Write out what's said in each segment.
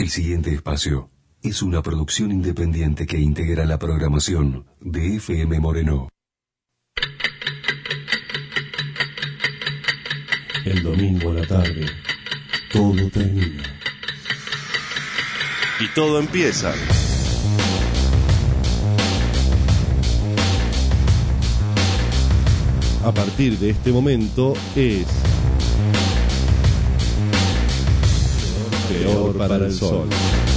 El siguiente espacio es una producción independiente que integra la programación de FM Moreno. El domingo a la tarde, todo termina. Y todo empieza. A partir de este momento es Peor para el Sol.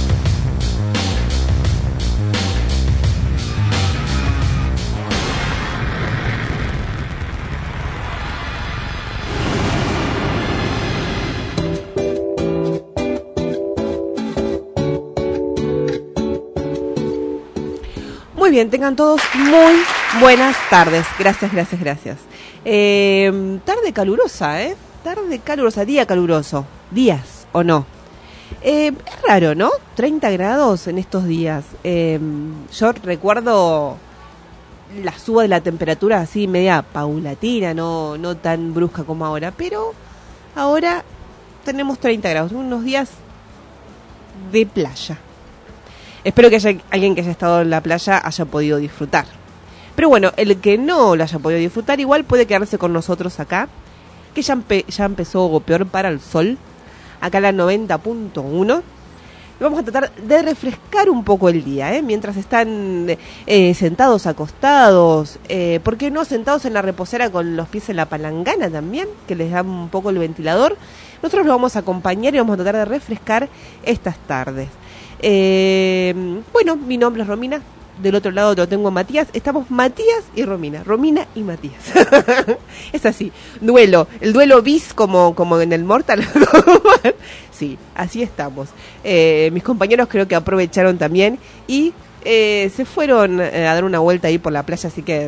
Muy bien, tengan todos muy buenas tardes. Gracias. Tarde calurosa, Tarde calurosa, día caluroso. Días, ¿o no? Es raro, ¿no? 30 grados en estos días. Yo recuerdo la suba de la temperatura así media paulatina, no tan brusca como ahora. Pero ahora tenemos 30 grados, unos días de playa. Espero que alguien que haya estado en la playa haya podido disfrutar. Pero bueno, el que no lo haya podido disfrutar igual puede quedarse con nosotros acá, que ya empezó Peor para el Sol, acá la 90.1. Y vamos a tratar de refrescar un poco el día, mientras están sentados, acostados, ¿por qué no sentados en la reposera con los pies en la palangana también, que les da un poco el ventilador? Nosotros los vamos a acompañar y vamos a tratar de refrescar estas tardes. Bueno, mi nombre es Romina. Del otro lado lo tengo a Matías. Estamos Matías y Romina y Matías. Es así, duelo. El duelo bis como en el Mortal. Sí, así estamos. Mis compañeros creo que aprovecharon también y se fueron a dar una vuelta ahí por la playa, así que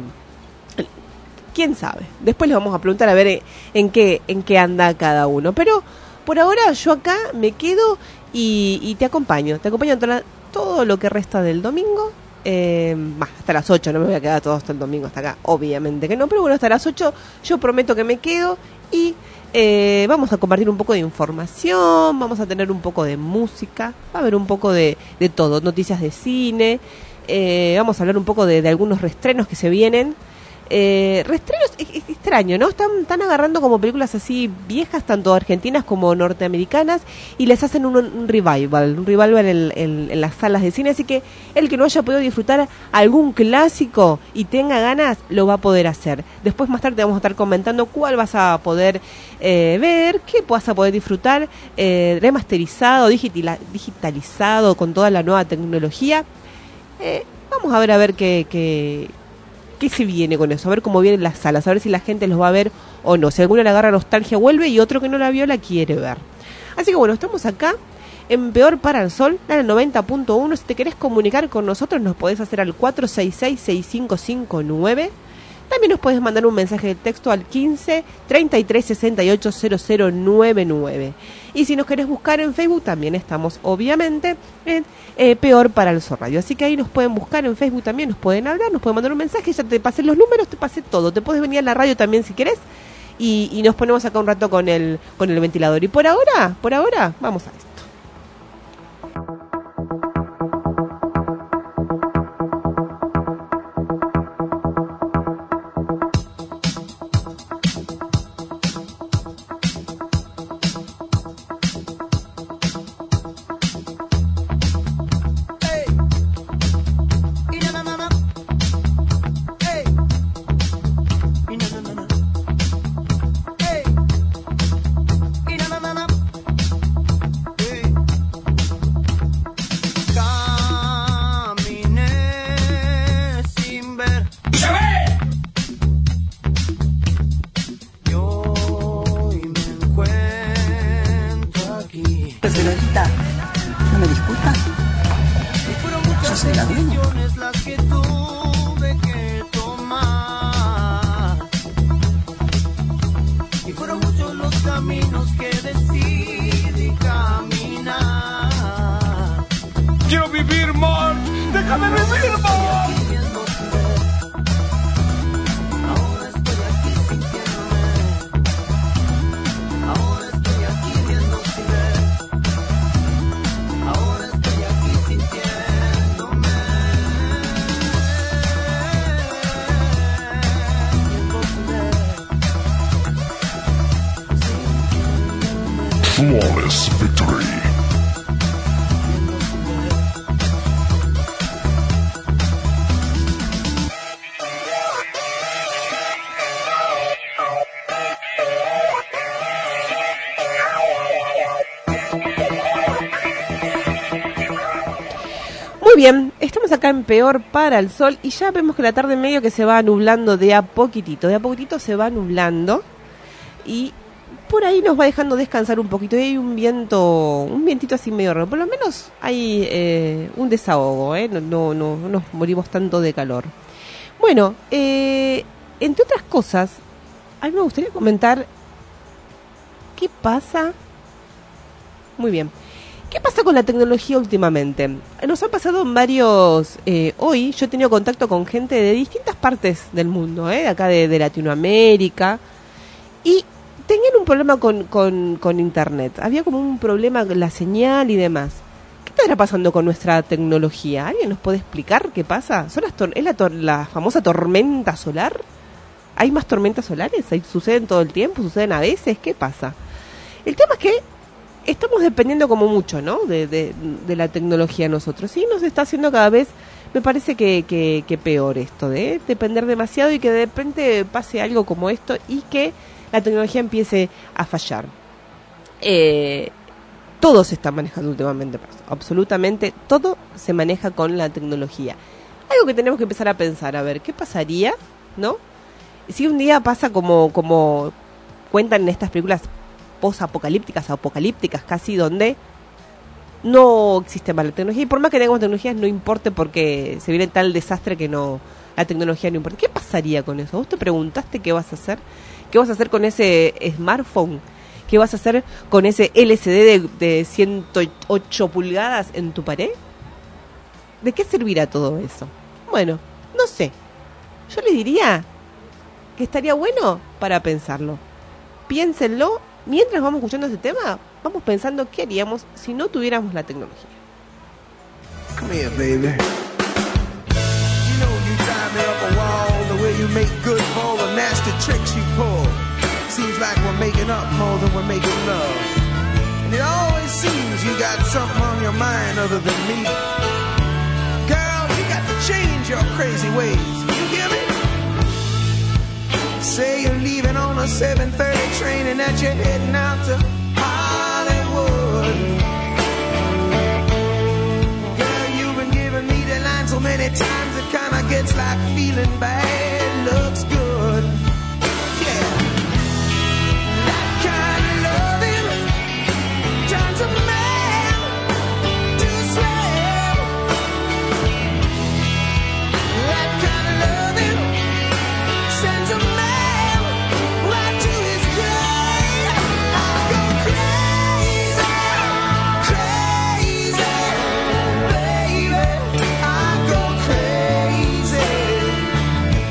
quién sabe. Después les vamos a preguntar a ver en qué anda cada uno. Pero por ahora yo acá me quedo y te acompaño todo lo que resta del domingo. Hasta las 8, no me voy a quedar todo hasta el domingo hasta acá, obviamente que no, pero bueno, hasta las 8 yo prometo que me quedo y vamos a compartir un poco de información, vamos a tener un poco de música, va a haber un poco de todo, noticias de cine, vamos a hablar un poco de algunos reestrenos que se vienen. Reestrenos es extraño, ¿no? Están agarrando como películas así viejas, tanto argentinas como norteamericanas, y les hacen un revival en las salas de cine, así que el que no haya podido disfrutar algún clásico y tenga ganas, lo va a poder hacer. Después más tarde vamos a estar comentando cuál vas a poder ver, qué vas a poder disfrutar, remasterizado, digitalizado, con toda la nueva tecnología. Vamos a ver qué se viene con eso, a ver cómo vienen las salas, a ver si la gente los va a ver o no. Si alguno le agarra nostalgia, vuelve, y otro que no la vio la quiere ver. Así que bueno, estamos acá en Peor para el Sol, en el 90.1. Si te querés comunicar con nosotros, nos podés hacer al 466-6559. También nos podés mandar un mensaje de texto al 15 33 68 0099. Y si nos querés buscar en Facebook, también estamos obviamente en Peor para el Sol Radio. Así que ahí nos pueden buscar en Facebook también, nos pueden hablar, nos pueden mandar un mensaje, ya te pasé los números, te pasé todo. Te puedes venir a la radio también si querés y nos ponemos acá un rato con el ventilador. Y por ahora, vamos a esto. Ahora Flawless victory. Muy bien, estamos acá en Peor para el Sol y ya vemos que la tarde medio que se va nublando de a poquitito se va nublando y por ahí nos va dejando descansar un poquito y hay un vientito así medio raro, por lo menos hay un desahogo, no nos morimos tanto de calor. Bueno, entre otras cosas, a mí me gustaría comentar qué pasa. Muy bien. ¿Qué pasa con la tecnología últimamente? Nos han pasado varios... hoy yo he tenido contacto con gente de distintas partes del mundo, de acá de Latinoamérica, y tenían un problema con Internet. Había como un problema con la señal y demás. ¿Qué estará pasando con nuestra tecnología? ¿Alguien nos puede explicar qué pasa? ¿Es la famosa tormenta solar? ¿Hay más tormentas solares? ¿Suceden todo el tiempo? ¿Suceden a veces? ¿Qué pasa? El tema es que estamos dependiendo como mucho, ¿no? De la tecnología nosotros. Y nos está haciendo cada vez, me parece que peor esto, de depender demasiado y que de repente pase algo como esto y que la tecnología empiece a fallar. Todo se está manejando últimamente, absolutamente todo se maneja con la tecnología. Algo que tenemos que empezar a pensar, a ver, ¿qué pasaría, no? Si un día pasa como cuentan en estas películas post-apocalípticas, apocalípticas casi, donde no existe más la tecnología y por más que tengamos tecnologías no importe porque se viene tal desastre que no, la tecnología no importa. ¿Qué pasaría con eso? ¿Vos te preguntaste qué vas a hacer? ¿Qué vas a hacer con ese smartphone? ¿Qué vas a hacer con ese LCD de 108 pulgadas en tu pared? ¿De qué servirá todo eso? Bueno, no sé. Yo les diría que estaría bueno para pensarlo. Piénsenlo. Mientras vamos escuchando ese tema, vamos pensando qué haríamos si no tuviéramos la tecnología. Come here, baby. You know you drive me up a wall, the way you make good for all the nasty tricks you pull. Seems like we're making up more than we're making love. And it always seems you got something on your mind other than me. Girl, you got to change your crazy ways. You hear me? Say you're leaving on a 7:30 train and that you're heading out to Hollywood. Girl, you've been giving me the line so many times it kinda gets like feeling bad looks good. Yeah, that kind of loving turns a man to a slave. That kind of loving sends a man right to his grave. I go crazy, crazy, baby. I go crazy.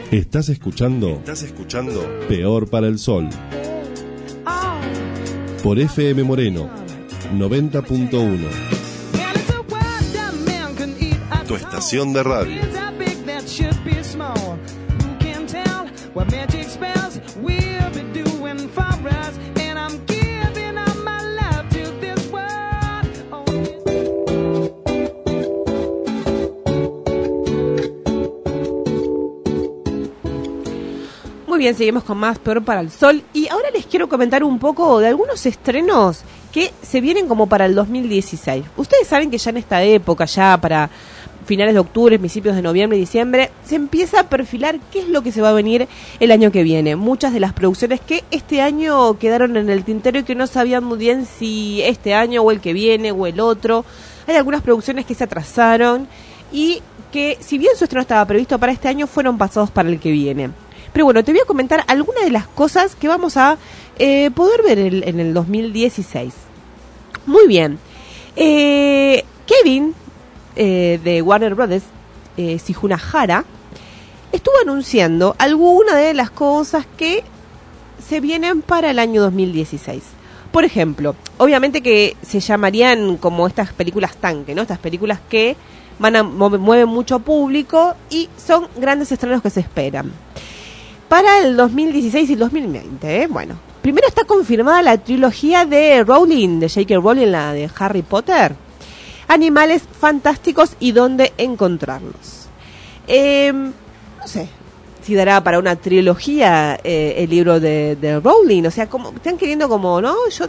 Estás escuchando Peor para el Sol por FM Moreno 90.1. Tu estación de radio. Muy bien, seguimos con más Peor para el Sol y ahora les quiero comentar un poco de algunos estrenos que se vienen como para el 2016. Ustedes saben que ya en esta época, ya para finales de octubre, principios de noviembre y diciembre, se empieza a perfilar qué es lo que se va a venir el año que viene. Muchas de las producciones que este año quedaron en el tintero y que no sabían muy bien si este año o el que viene o el otro. Hay algunas producciones que se atrasaron y que, si bien su estreno estaba previsto para este año, fueron pasados para el que viene. Pero bueno, te voy a comentar algunas de las cosas que vamos a poder ver en el 2016. Muy bien. Kevin, de Warner Brothers, Sijunahara, estuvo anunciando algunas de las cosas que se vienen para el año 2016. Por ejemplo, obviamente que se llamarían como estas películas tanque, ¿no? Estas películas que mueven mucho público y son grandes estrenos que se esperan para el 2016 y el 2020, Bueno, primero está confirmada la trilogía de Rowling, de J.K. Rowling, la de Harry Potter, Animales Fantásticos y Dónde Encontrarlos. No sé si dará para una trilogía el libro de Rowling, o sea, como están queriendo como, ¿no? Yo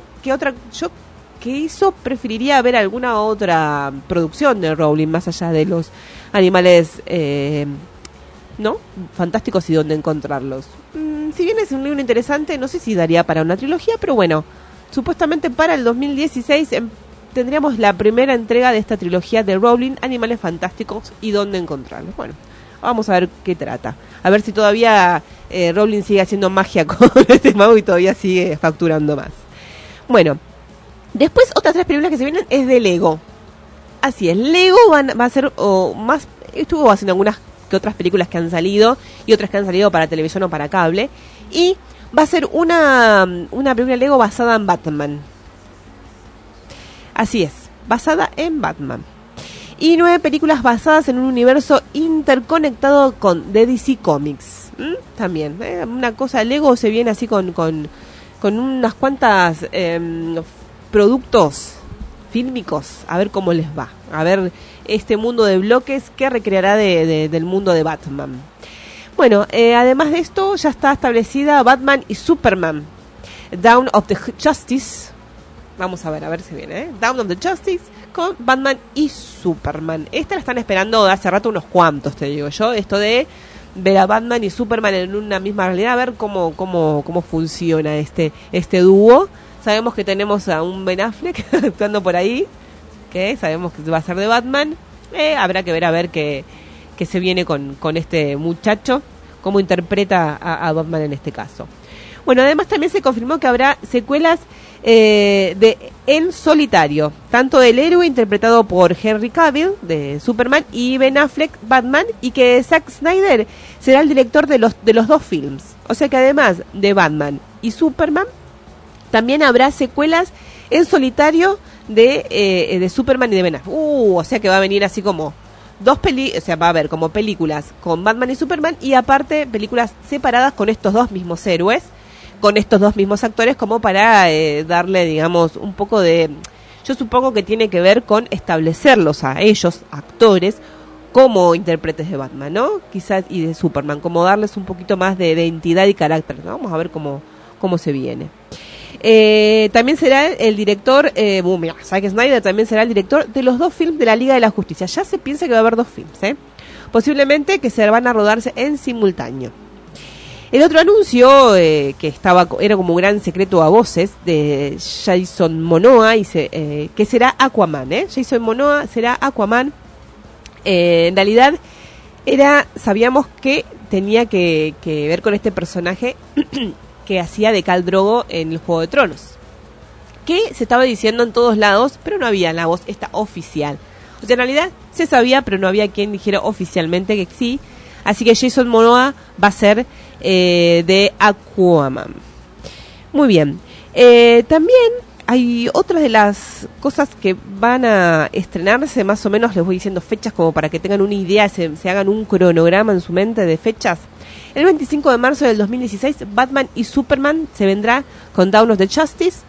preferiría ver alguna otra producción de Rowling más allá de los animales ¿no? Fantásticos y Dónde Encontrarlos. Si bien es un libro interesante, no sé si daría para una trilogía, pero bueno, supuestamente para el 2016 tendríamos la primera entrega de esta trilogía de Rowling, Animales Fantásticos y Dónde Encontrarlos. Bueno, vamos a ver qué trata. A ver si todavía Rowling sigue haciendo magia con este mago y todavía sigue facturando más. Bueno, después otras 3 películas que se vienen es de Lego. Así es, Lego va a ser más, estuvo haciendo algunas que otras películas que han salido y otras que han salido para televisión o para cable, y va a ser una película Lego basada en Batman. Así es, basada en Batman. Y 9 películas basadas en un universo interconectado con de DC Comics. También, una cosa, Lego se viene así con unas cuantas productos fílmicos, a ver cómo les va, a ver este mundo de bloques que recreará del mundo de Batman. Bueno, además de esto ya está establecida Batman y Superman, Dawn of the Justice. Vamos a ver si viene, Dawn of the Justice con Batman y Superman. Esta la están esperando de hace rato unos cuantos, te digo yo, esto de ver a Batman y Superman en una misma realidad, a ver cómo funciona este dúo. Sabemos que tenemos a un Ben Affleck actuando por ahí, que sabemos que va a ser de Batman. Habrá que ver a ver qué se viene con este muchacho, cómo interpreta a Batman en este caso. Bueno, además también se confirmó que habrá secuelas de En Solitario, tanto del héroe interpretado por Henry Cavill, de Superman, y Ben Affleck, Batman, y que Zack Snyder será el director de los 2 films. O sea que además de Batman y Superman, también habrá secuelas en solitario de Superman y de Ben Affleck. O sea que va a venir así como o sea, va a haber como películas con Batman y Superman y aparte películas separadas con estos 2 mismos héroes, con estos 2 mismos actores, como para darle, digamos, un poco de... Yo supongo que tiene que ver con establecerlos a ellos, actores, como intérpretes de Batman, ¿no? Quizás, y de Superman, como darles un poquito más de identidad y carácter, ¿no? Vamos a ver cómo se viene. También será el director, Zack Snyder también será el director de los 2 films de la Liga de la Justicia. Ya se piensa que va a haber 2 films, posiblemente que se van a rodarse en simultáneo. El otro anuncio que era como un gran secreto a voces de Jason Momoa que será Aquaman, Jason Momoa será Aquaman. En realidad sabíamos que tenía que ver con este personaje que hacía de Khal Drogo en el Juego de Tronos, que se estaba diciendo en todos lados, pero no había la voz esta oficial. O sea, en realidad se sabía, pero no había quien dijera oficialmente que sí. Así que Jason Momoa va a ser de Aquaman. Muy bien. También hay otras de las cosas que van a estrenarse, más o menos les voy diciendo fechas como para que tengan una idea, se hagan un cronograma en su mente de fechas. El 25 de marzo del 2016, Batman y Superman se vendrá con Dawn of the Justice.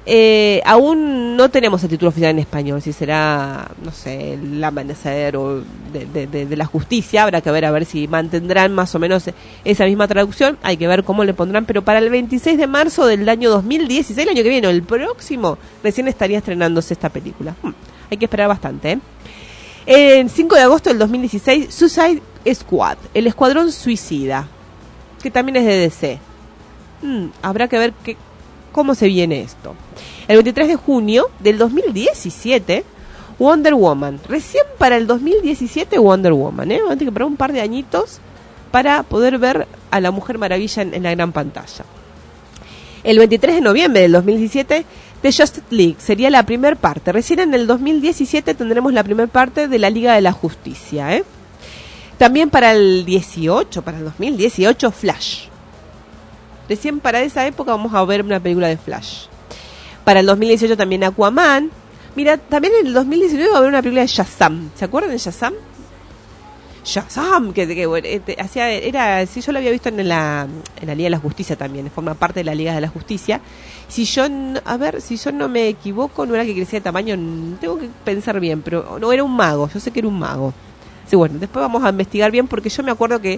Aún no tenemos el título oficial en español, si será, no sé, el amanecer o de la justicia. Habrá que ver a ver si mantendrán más o menos esa misma traducción, hay que ver cómo le pondrán, pero para el 26 de marzo del año 2016, el año que viene o el próximo, recién estaría estrenándose esta película. Hay que esperar bastante, El 5 de agosto del 2016, Suicide Squad, el Escuadrón Suicida, que también es de DC. Habrá que ver cómo se viene esto. El 23 de junio del 2017, Wonder Woman. Recién para el 2017 Wonder Woman, Vamos a tener que esperar un par de añitos para poder ver a la Mujer Maravilla en la gran pantalla. El 23 de noviembre del 2017, The Justice League. Sería la primera parte. Recién en el 2017 tendremos la primera parte de la Liga de la Justicia, También para el 2018, Flash. Recién para esa época vamos a ver una película de Flash. Para el 2018 también Aquaman. Mira, también en el 2019 va a haber una película de Shazam. ¿Se acuerdan de Shazam? Shazam, que bueno, yo lo había visto en la Liga de la Justicia también, forma parte de la Liga de la Justicia. Si yo no me equivoco, no era que crecía de tamaño, tengo que pensar bien, pero no era un mago, yo sé que era un mago. Sí, bueno, después vamos a investigar bien porque yo me acuerdo que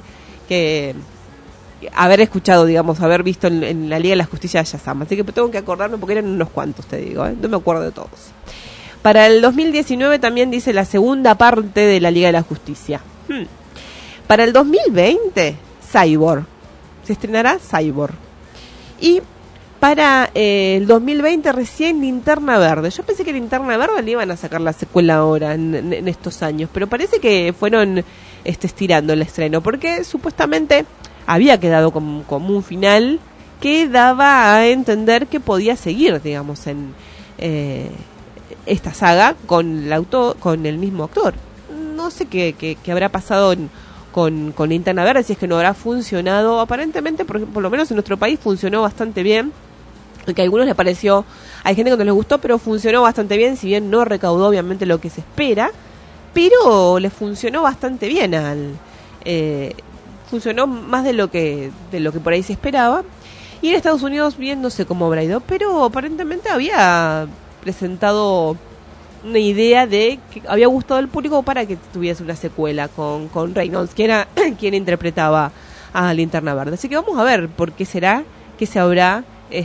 haber escuchado, digamos, haber visto en la Liga de la Justicia de Shazam, así que tengo que acordarme porque eran unos cuantos, te digo, no me acuerdo de todos. Para el 2019 también dice la segunda parte de la Liga de la Justicia. Para el 2020, Cyborg. Se estrenará Cyborg. Y para el 2020 recién Linterna Verde. Yo pensé que Linterna Verde le iban a sacar la secuela ahora en estos años, pero parece que fueron estirando el estreno, porque supuestamente había quedado como un final que daba a entender que podía seguir, digamos, en esta saga con el mismo actor. No sé qué habrá pasado con Linterna Verde, si es que no habrá funcionado. Aparentemente, por lo menos en nuestro país funcionó bastante bien, que a algunos les pareció, hay gente que no les gustó, pero funcionó bastante bien, si bien no recaudó obviamente lo que se espera, pero le funcionó bastante bien funcionó más de lo que por ahí se esperaba. Y en Estados Unidos bien no sé cómo habrá ido, pero aparentemente había presentado una idea de que había gustado al público para que tuviese una secuela con Reynolds, que era quien interpretaba a Linterna Verde. Así que vamos a ver por qué será que se habrá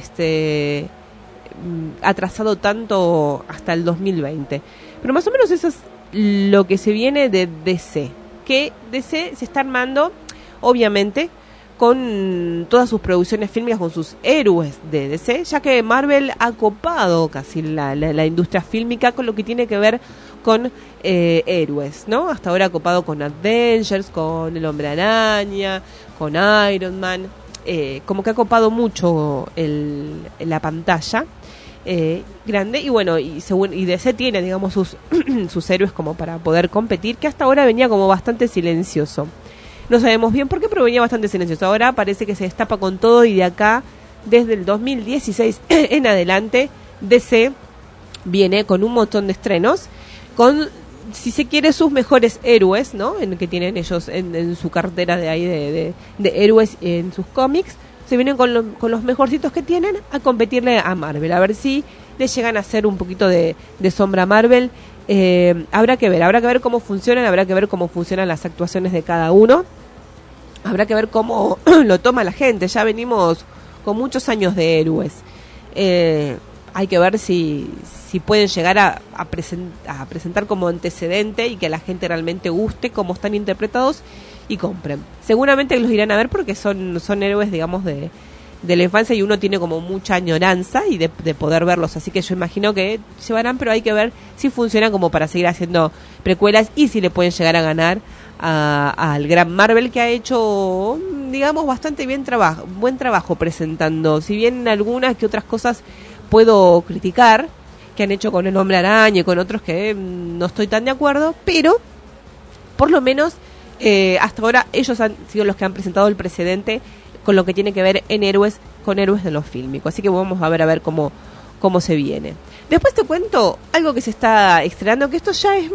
atrasado tanto hasta el 2020. Pero más o menos eso es lo que se viene de DC, que DC se está armando obviamente con todas sus producciones fílmicas, con sus héroes de DC, ya que Marvel ha copado casi la industria fílmica con lo que tiene que ver con héroes, ¿no? Hasta ahora ha copado con Avengers, con El Hombre Araña, con Iron Man, como que ha copado mucho la pantalla grande, y bueno, y DC tiene, digamos, sus héroes como para poder competir, que hasta ahora venía como bastante silencioso. No sabemos bien por qué, pero venía bastante silencioso. Ahora parece que se destapa con todo, y de acá, desde el 2016 en adelante, DC viene con un montón de estrenos, con, si se quiere, sus mejores héroes, ¿no? Que tienen ellos en su cartera de ahí de héroes en sus cómics. Se vienen con los mejorcitos que tienen a competirle a Marvel, a ver si le llegan a hacer un poquito de sombra a Marvel. Habrá que ver cómo funcionan, habrá que ver cómo funcionan las actuaciones de cada uno, habrá que ver cómo lo toma la gente. Ya venimos con muchos años de héroes, hay que ver si pueden llegar a presentar como antecedente y que a la gente realmente guste cómo están interpretados y compren. Seguramente los irán a ver porque son héroes, digamos, de la infancia, y uno tiene como mucha añoranza y de poder verlos, así que yo imagino que llevarán, pero hay que ver si funcionan como para seguir haciendo precuelas y si le pueden llegar a ganar al gran Marvel, que ha hecho, digamos, bastante buen trabajo presentando, si bien algunas que otras cosas puedo criticar que han hecho con El Hombre Araña y con otros que no estoy tan de acuerdo, pero por lo menos hasta ahora ellos han sido los que han presentado el precedente con lo que tiene que ver en héroes, con héroes de lo fílmico. Así que vamos a ver cómo se viene. Después te cuento algo que se está estrenando, que esto ya es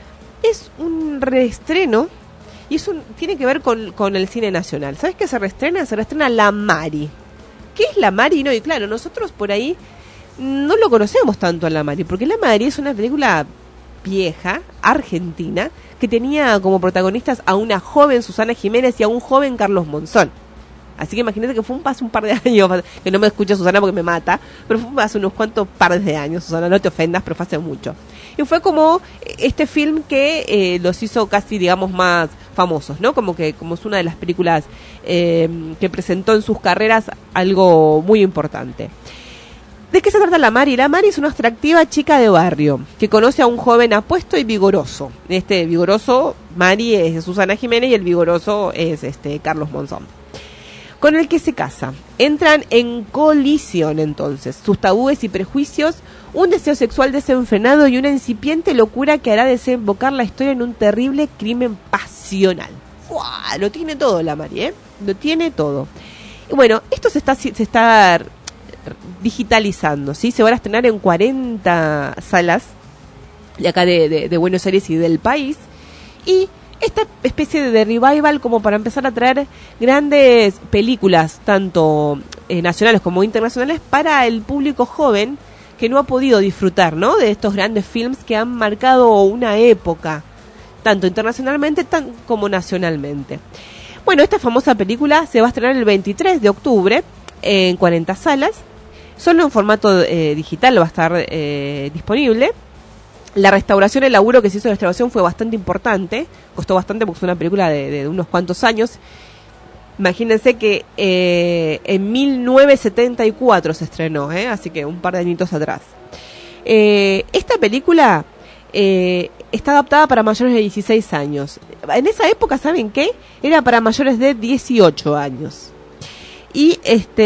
un reestreno, y tiene que ver con el cine nacional. ¿Sabes qué se reestrena? Se reestrena La Mari. ¿Qué es La Mari? No, y claro, nosotros por ahí no lo conocemos tanto a La Mari, porque La Mari es una película vieja, argentina, que tenía como protagonistas a una joven Susana Jiménez y a un joven Carlos Monzón. Así que imagínate que fue un par de años, que no me escucha Susana porque me mata, pero fue hace unos cuantos pares de años, Susana, no te ofendas, pero fue hace mucho. Y fue como este film que los hizo casi, digamos, más famosos, ¿no? Como es una de las películas que presentó en sus carreras algo muy importante. ¿De qué se trata La Mari? La Mari es una atractiva chica de barrio que conoce a un joven apuesto y vigoroso. Este vigoroso, Mari, es Susana Jiménez, y el vigoroso es Carlos Monzón, con el que se casa. Entran en colisión entonces sus tabúes y prejuicios, un deseo sexual desenfrenado y una incipiente locura que hará desembocar la historia en un terrible crimen pasional. ¡Fua! Lo tiene todo La Mari, lo tiene todo. Y bueno, esto se está digitalizando, ¿sí? Se van a estrenar en 40 salas de acá de Buenos Aires y del país, y esta especie de revival como para empezar a traer grandes películas, tanto nacionales como internacionales, para el público joven que no ha podido disfrutar, ¿no?, de estos grandes films que han marcado una época, tanto internacionalmente como nacionalmente. Bueno, esta famosa película se va a estrenar el 23 de octubre en 40 salas, solo en formato digital va a estar disponible. La restauración, el laburo que se hizo de restauración fue bastante importante, costó bastante porque es una película de unos cuantos años. Imagínense que en 1974 se estrenó, así que un par de añitos atrás. Esta película está adaptada para mayores de 16 años. En esa época, ¿saben qué? Era para mayores de 18 años. Y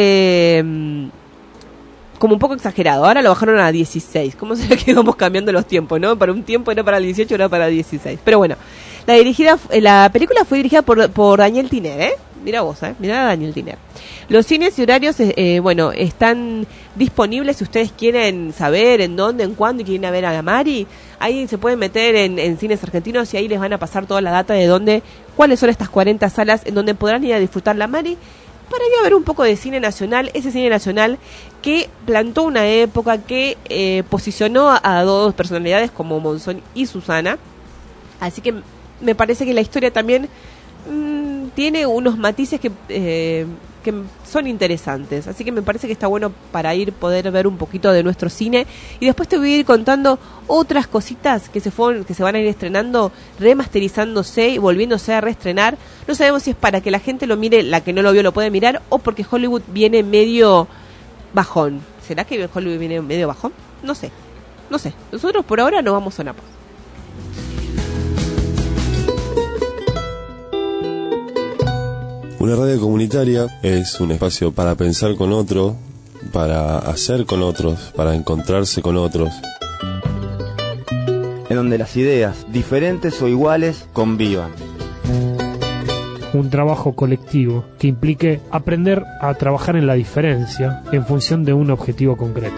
como un poco exagerado, ahora lo bajaron a 16. ¿Cómo será que vamos cambiando los tiempos, no? Para un tiempo era para el 18, era para 16. Pero bueno, la película fue dirigida por Daniel Tiner, Mira vos, mira a Daniel Tiner. Los cines y horarios, están disponibles si ustedes quieren saber en dónde, en cuándo y quieren ir a ver a La Mari. Ahí se pueden meter en cines argentinos y ahí les van a pasar toda la data de cuáles son estas 40 salas en donde podrán ir a disfrutar La Mari, para ir a ver un poco de cine nacional, ese cine nacional que plantó una época, que posicionó a dos personalidades como Monzón y Susana. Así que me parece que la historia también tiene unos matices que son interesantes, así que me parece que está bueno para poder ver un poquito de nuestro cine, y después te voy a ir contando otras cositas que se van a ir estrenando, remasterizándose y volviéndose a reestrenar. No sabemos si es para que la gente lo mire, la que no lo vio lo puede mirar, o porque Hollywood viene medio bajón. ¿Será que Hollywood viene medio bajón? No sé. Nosotros por ahora no vamos a una pausa. Una radio comunitaria es un espacio para pensar con otro, para hacer con otros, para encontrarse con otros. En donde las ideas, diferentes o iguales, convivan. Un trabajo colectivo que implique aprender a trabajar en la diferencia en función de un objetivo concreto.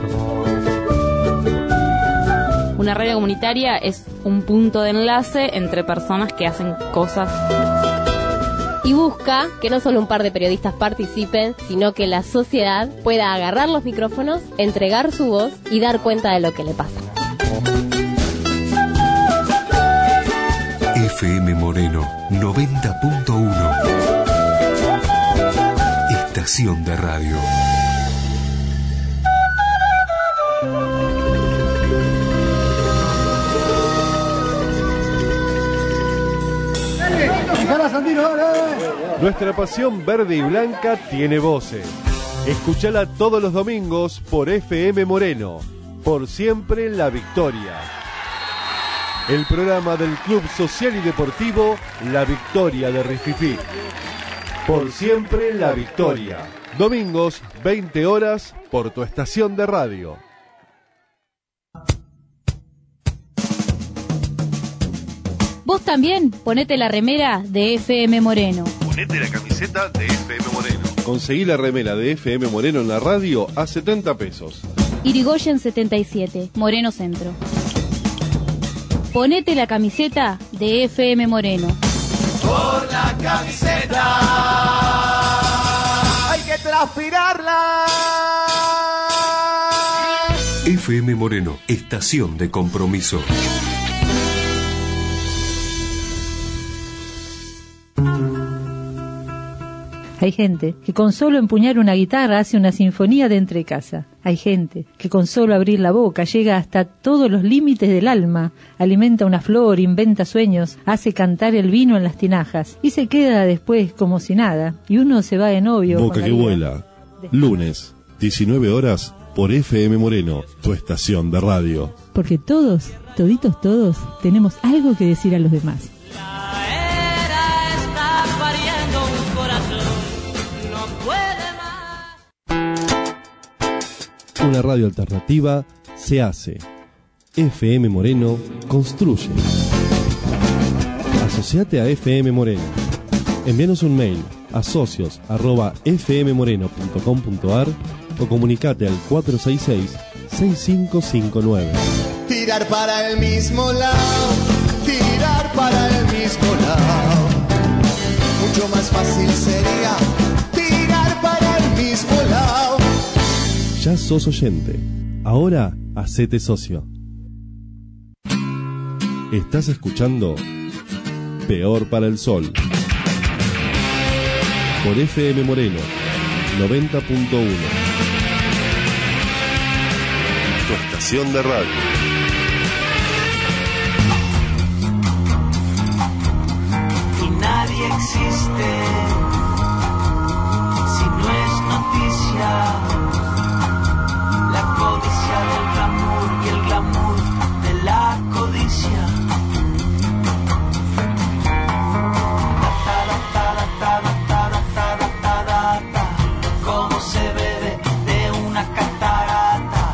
Una radio comunitaria es un punto de enlace entre personas que hacen cosas. Y busca que no solo un par de periodistas participen, sino que la sociedad pueda agarrar los micrófonos, entregar su voz y dar cuenta de lo que le pasa. FM Moreno 90.1. Estación de radio. Nuestra pasión verde y blanca tiene voces. Escúchala todos los domingos por FM Moreno. Por siempre la victoria. El programa del Club Social y Deportivo La Victoria de Rififí. Por siempre la victoria. Domingos, 20 horas, por tu estación de radio. Vos también ponete la remera de FM Moreno. Ponete la camiseta de FM Moreno. Conseguí la remera de FM Moreno en la radio a 70 pesos. Irigoyen 77, Moreno Centro. Ponete la camiseta de FM Moreno. Por la camiseta hay que transpirarla. FM Moreno, estación de compromiso. Hay gente que con solo empuñar una guitarra hace una sinfonía de entrecasa. Hay gente que con solo abrir la boca llega hasta todos los límites del alma, alimenta una flor, inventa sueños, hace cantar el vino en las tinajas y se queda después como si nada. Y uno se va de novio. Boca que vuela. Lunes, 19 horas por FM Moreno, tu estación de radio. Porque todos, toditos todos, tenemos algo que decir a los demás. Una radio alternativa se hace. FM Moreno construye. Asociate a FM Moreno. Envíanos un mail a socios@fmmoreno.com.ar o comunicate al 466-6559. Tirar para el mismo lado, tirar para el mismo lado. Mucho más fácil sería tirar para el mismo lado. Ya sos oyente. Ahora hacete socio. Estás escuchando Peor para el Sol por FM Moreno 90.1, tu estación de radio. Y nadie existe si no es noticia. La codicia del glamour y el glamour de la codicia. Cómo se bebe de una catarata.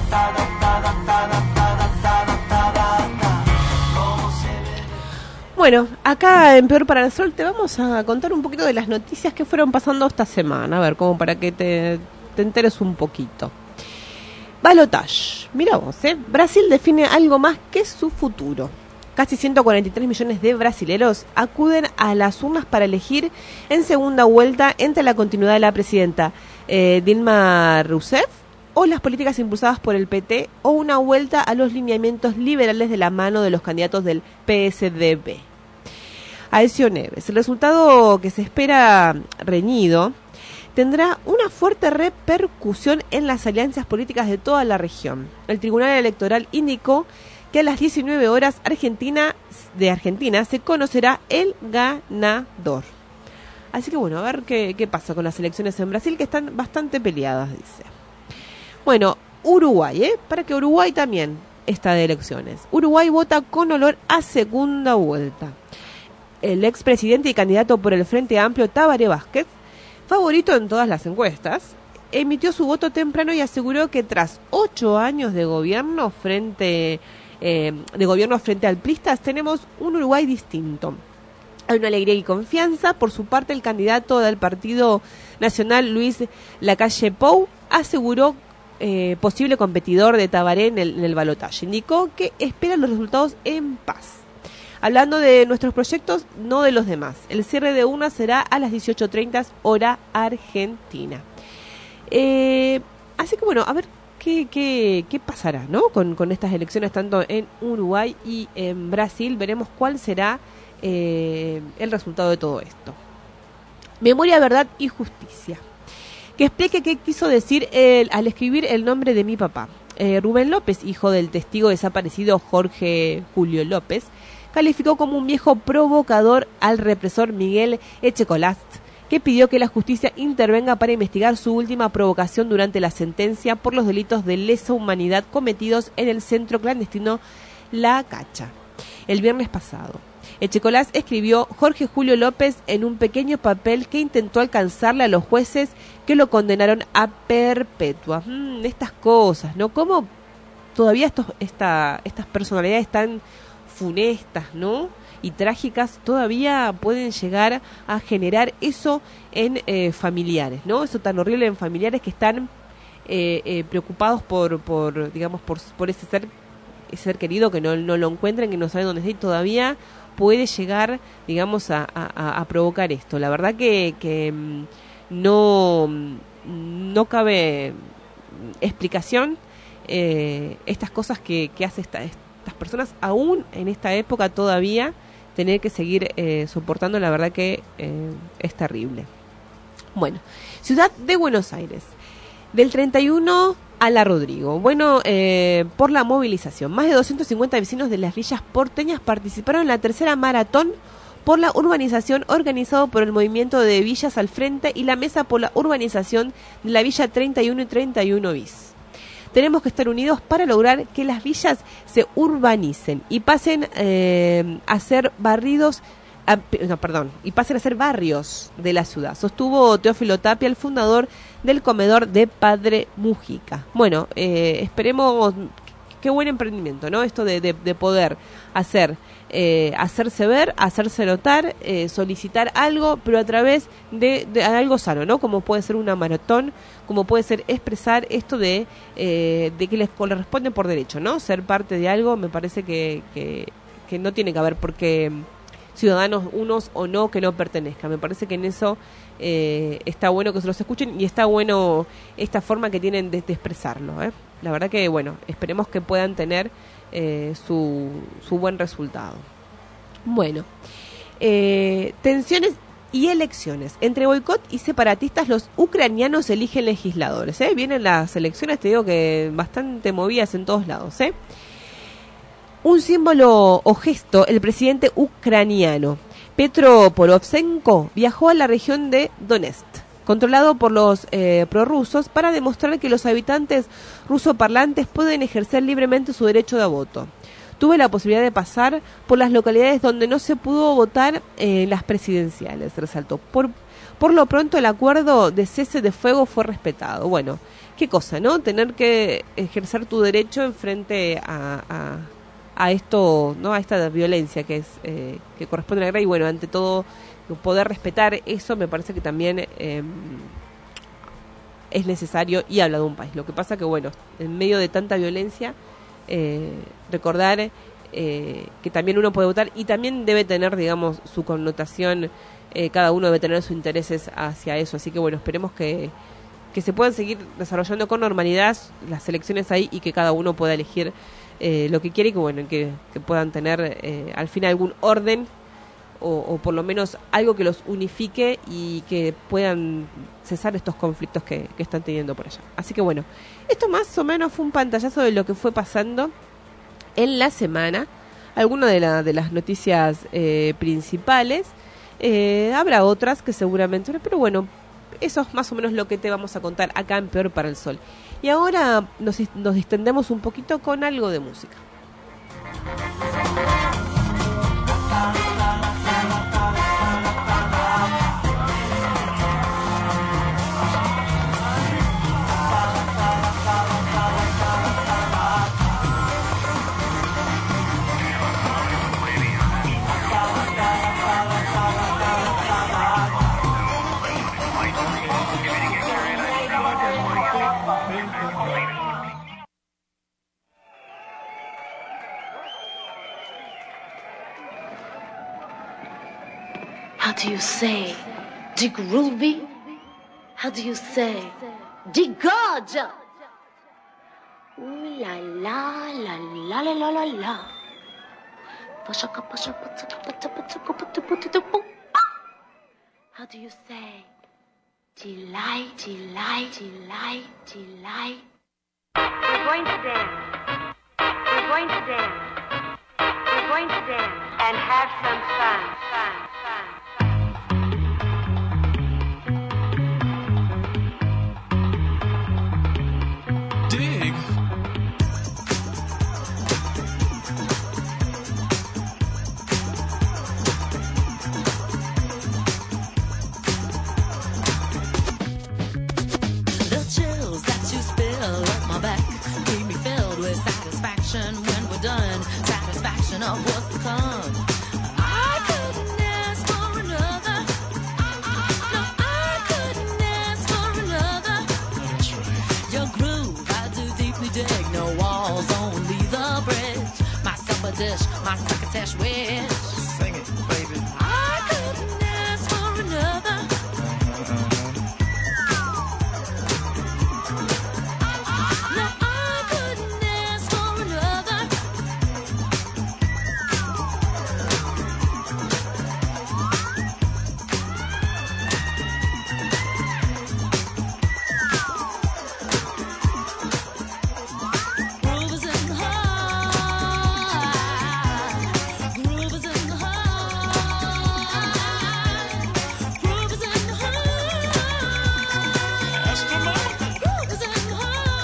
Cómo se bebe. Bueno, acá en Peor para el Sol te vamos a contar un poquito de las noticias que fueron pasando esta semana. A ver, como para que te enteres un poquito. Balotage. Mira vos, Brasil define algo más que su futuro. Casi 143 millones de brasileros acuden a las urnas para elegir en segunda vuelta entre la continuidad de la presidenta Dilma Rousseff o las políticas impulsadas por el PT o una vuelta a los lineamientos liberales de la mano de los candidatos del PSDB. Aécio Neves. El resultado que se espera reñido tendrá una fuerte repercusión en las alianzas políticas de toda la región. El Tribunal Electoral indicó que a las 19 horas Argentina se conocerá el ganador. Así que bueno, a ver qué pasa con las elecciones en Brasil, que están bastante peleadas, dice. Bueno, Uruguay, para que Uruguay también está de elecciones. Uruguay vota con olor a segunda vuelta. El expresidente y candidato por el Frente Amplio, Tabaré Vázquez, favorito en todas las encuestas, emitió su voto temprano y aseguró que tras 8 años de gobierno frente alplistas tenemos un Uruguay distinto. Hay una alegría y confianza. Por su parte, el candidato del Partido Nacional, Luis Lacalle Pou, aseguró posible competidor de Tabaré en el balotaje. Indicó que espera los resultados en paz. Hablando de nuestros proyectos, no de los demás. El cierre de urnas será a las 18:30 hora argentina. Así que bueno, a ver qué pasará, ¿no? Con estas elecciones tanto en Uruguay y en Brasil. Veremos cuál será el resultado de todo esto. Memoria, verdad y justicia. Que explique qué quiso decir al escribir el nombre de mi papá. Rubén López, hijo del testigo desaparecido Jorge Julio López, calificó como un viejo provocador al represor Miguel Echecolás, que pidió que la justicia intervenga para investigar su última provocación durante la sentencia por los delitos de lesa humanidad cometidos en el centro clandestino La Cacha. El viernes pasado, Echecolás escribió Jorge Julio López en un pequeño papel que intentó alcanzarle a los jueces que lo condenaron a perpetua. Estas cosas, ¿no? ¿Cómo todavía estas personalidades tan funestas, ¿no? y trágicas todavía pueden llegar a generar eso en familiares, ¿no? Eso tan horrible en familiares que están preocupados por digamos, por ese ser querido, que no lo encuentran, que no saben dónde está, y todavía puede llegar, digamos, a provocar esto. La verdad que no cabe explicación estas cosas que hace estas personas, aún en esta época todavía, tener que seguir soportando. La verdad que es terrible. Bueno, Ciudad de Buenos Aires, del 31 a la Rodrigo. Bueno, por la movilización, más de 250 vecinos de las villas porteñas participaron en la tercera maratón por la urbanización, organizado por el Movimiento de Villas al Frente y la Mesa por la Urbanización de la Villa 31 y 31 bis. Tenemos que estar unidos para lograr que las villas se urbanicen y pasen a ser barrios de la ciudad, sostuvo Teófilo Tapia, el fundador del comedor de Padre Mujica. Bueno, esperemos, qué buen emprendimiento, ¿no? Esto de poder hacerse ver, hacerse notar, solicitar algo, pero a través de algo sano, ¿no? Como puede ser una maratón, como puede ser expresar esto de que les corresponde por derecho, ¿no? Ser parte de algo. Me parece que no tiene que haber porque ciudadanos unos o no que no pertenezcan. Me parece que en eso está bueno que se los escuchen, y está bueno esta forma que tienen de expresarlo, ¿eh? La verdad que, bueno, esperemos que puedan tener su buen resultado. Bueno, tensiones y elecciones. Entre boicot y separatistas, los ucranianos eligen legisladores, ¿eh? Vienen las elecciones, te digo que bastante movidas en todos lados, ¿eh? Un símbolo o gesto, el presidente ucraniano Petro Poroshenko viajó a la región de Donetsk, controlado por los prorrusos, para demostrar que los habitantes rusoparlantes pueden ejercer libremente su derecho de voto. Tuve la posibilidad de pasar por las localidades donde no se pudo votar en las presidenciales, resaltó. Por lo pronto el acuerdo de cese de fuego fue respetado. Bueno, qué cosa, ¿no? Tener que ejercer tu derecho en frente a esto, ¿no? A esta violencia que es que corresponde a la guerra, y bueno, ante todo poder respetar eso me parece que también es necesario y habla de un país. Lo que pasa que, bueno, en medio de tanta violencia, recordar que también uno puede votar, y también debe tener, digamos, su connotación, cada uno debe tener sus intereses hacia eso. Así que, bueno, esperemos que se puedan seguir desarrollando con normalidad las elecciones ahí, y que cada uno pueda elegir lo que quiere, y que, bueno, que puedan tener al final algún orden, o por lo menos algo que los unifique, y que puedan cesar estos conflictos que están teniendo por allá. Así que, bueno, esto más o menos fue un pantallazo de lo que fue pasando en la semana, algunas de las noticias principales. Habrá otras que seguramente, pero bueno, eso es más o menos lo que te vamos a contar acá en Peor para el Sol. Y ahora nos distendemos un poquito con algo de música. How do you say, de groovy? How do you say, de gorgeous? Ooh la la la la la la la la. How do you say, delight, delight, delight, delight? We're going to dance. We're going to dance. We're going to dance and have some fun, fun, fun. Dig. The chills that you spill up my back keep me filled with satisfaction when we're done. Satisfaction of what's to come. dig, no walls, only the bridge. My supper dish, my crocketesh wish. Sing it, baby. I couldn't ask for another. No, I couldn't ask for another. Groove is in the heart. Groove is in the heart. Groove is in the heart. That's the moment. Groove is in the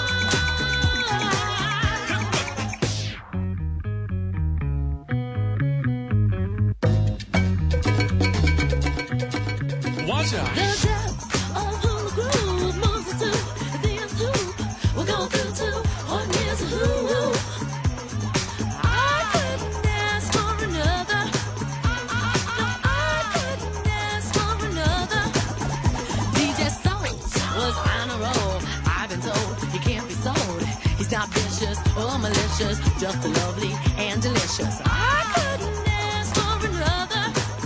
heart. Watch out. The depth of the groove moves us to the end hoop. We'll go through to on here's a who. I couldn't ask for another. No, I couldn't ask for another. DJ Souls was on a roll. I've been told he can't be sold. He's not vicious or malicious, just lovely and delicious. I couldn't ask for another.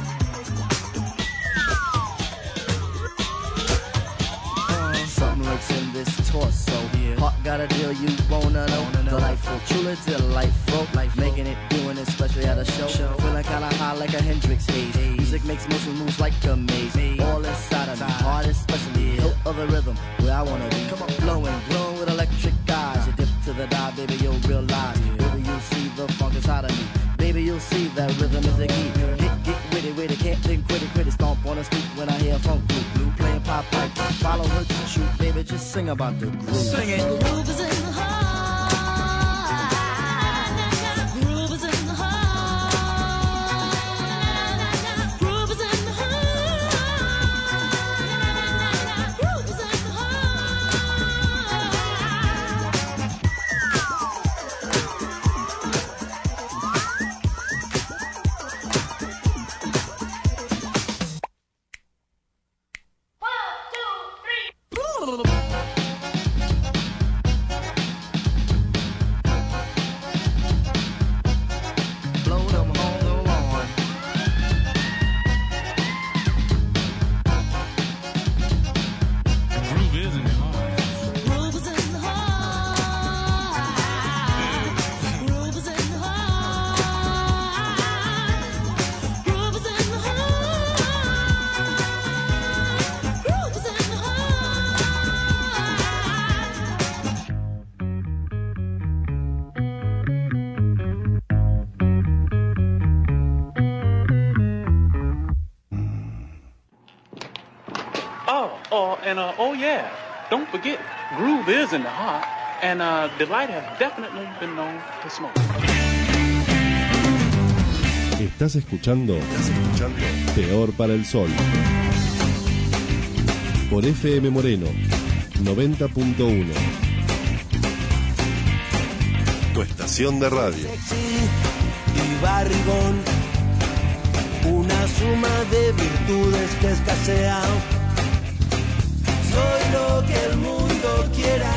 Something lurks in this torso. Heart got a deal you wanna know. Delightful, truly delightful. Making it, doing it, especially at a show. Feeling kinda high like a Hendrix haze. Music makes motion moves like a maze. All inside of me, heart especially. Hilt of the rhythm, where I wanna be. Flowing, glowing with electric eyes. You dip to the dive, baby, you'll realize. Baby, you'll see the funk inside of me. Baby, you'll see that rhythm is the key. Get with it, can't think, quit it. Stomp on the street when I hear funk blue. Playing pop pipe, follow her to shoot. Baby, just sing about the groove. Sing it. The groove is in the heart. Groove is in the heart. Groove is in the heart. Groove is in the Blow them on the lawn. groove is in the heart. Groove is in the heart. Groove is in the heart. Groove is in the heart. Groove is in the Oh yeah, don't forget, groove is in the heart, and Delight has definitely been known to smoke. Estás escuchando Peor para el Sol por FM Moreno 90.1, tu estación de radio. Y barrigón, una suma de virtudes que escasea. Soy lo que el mundo quiera.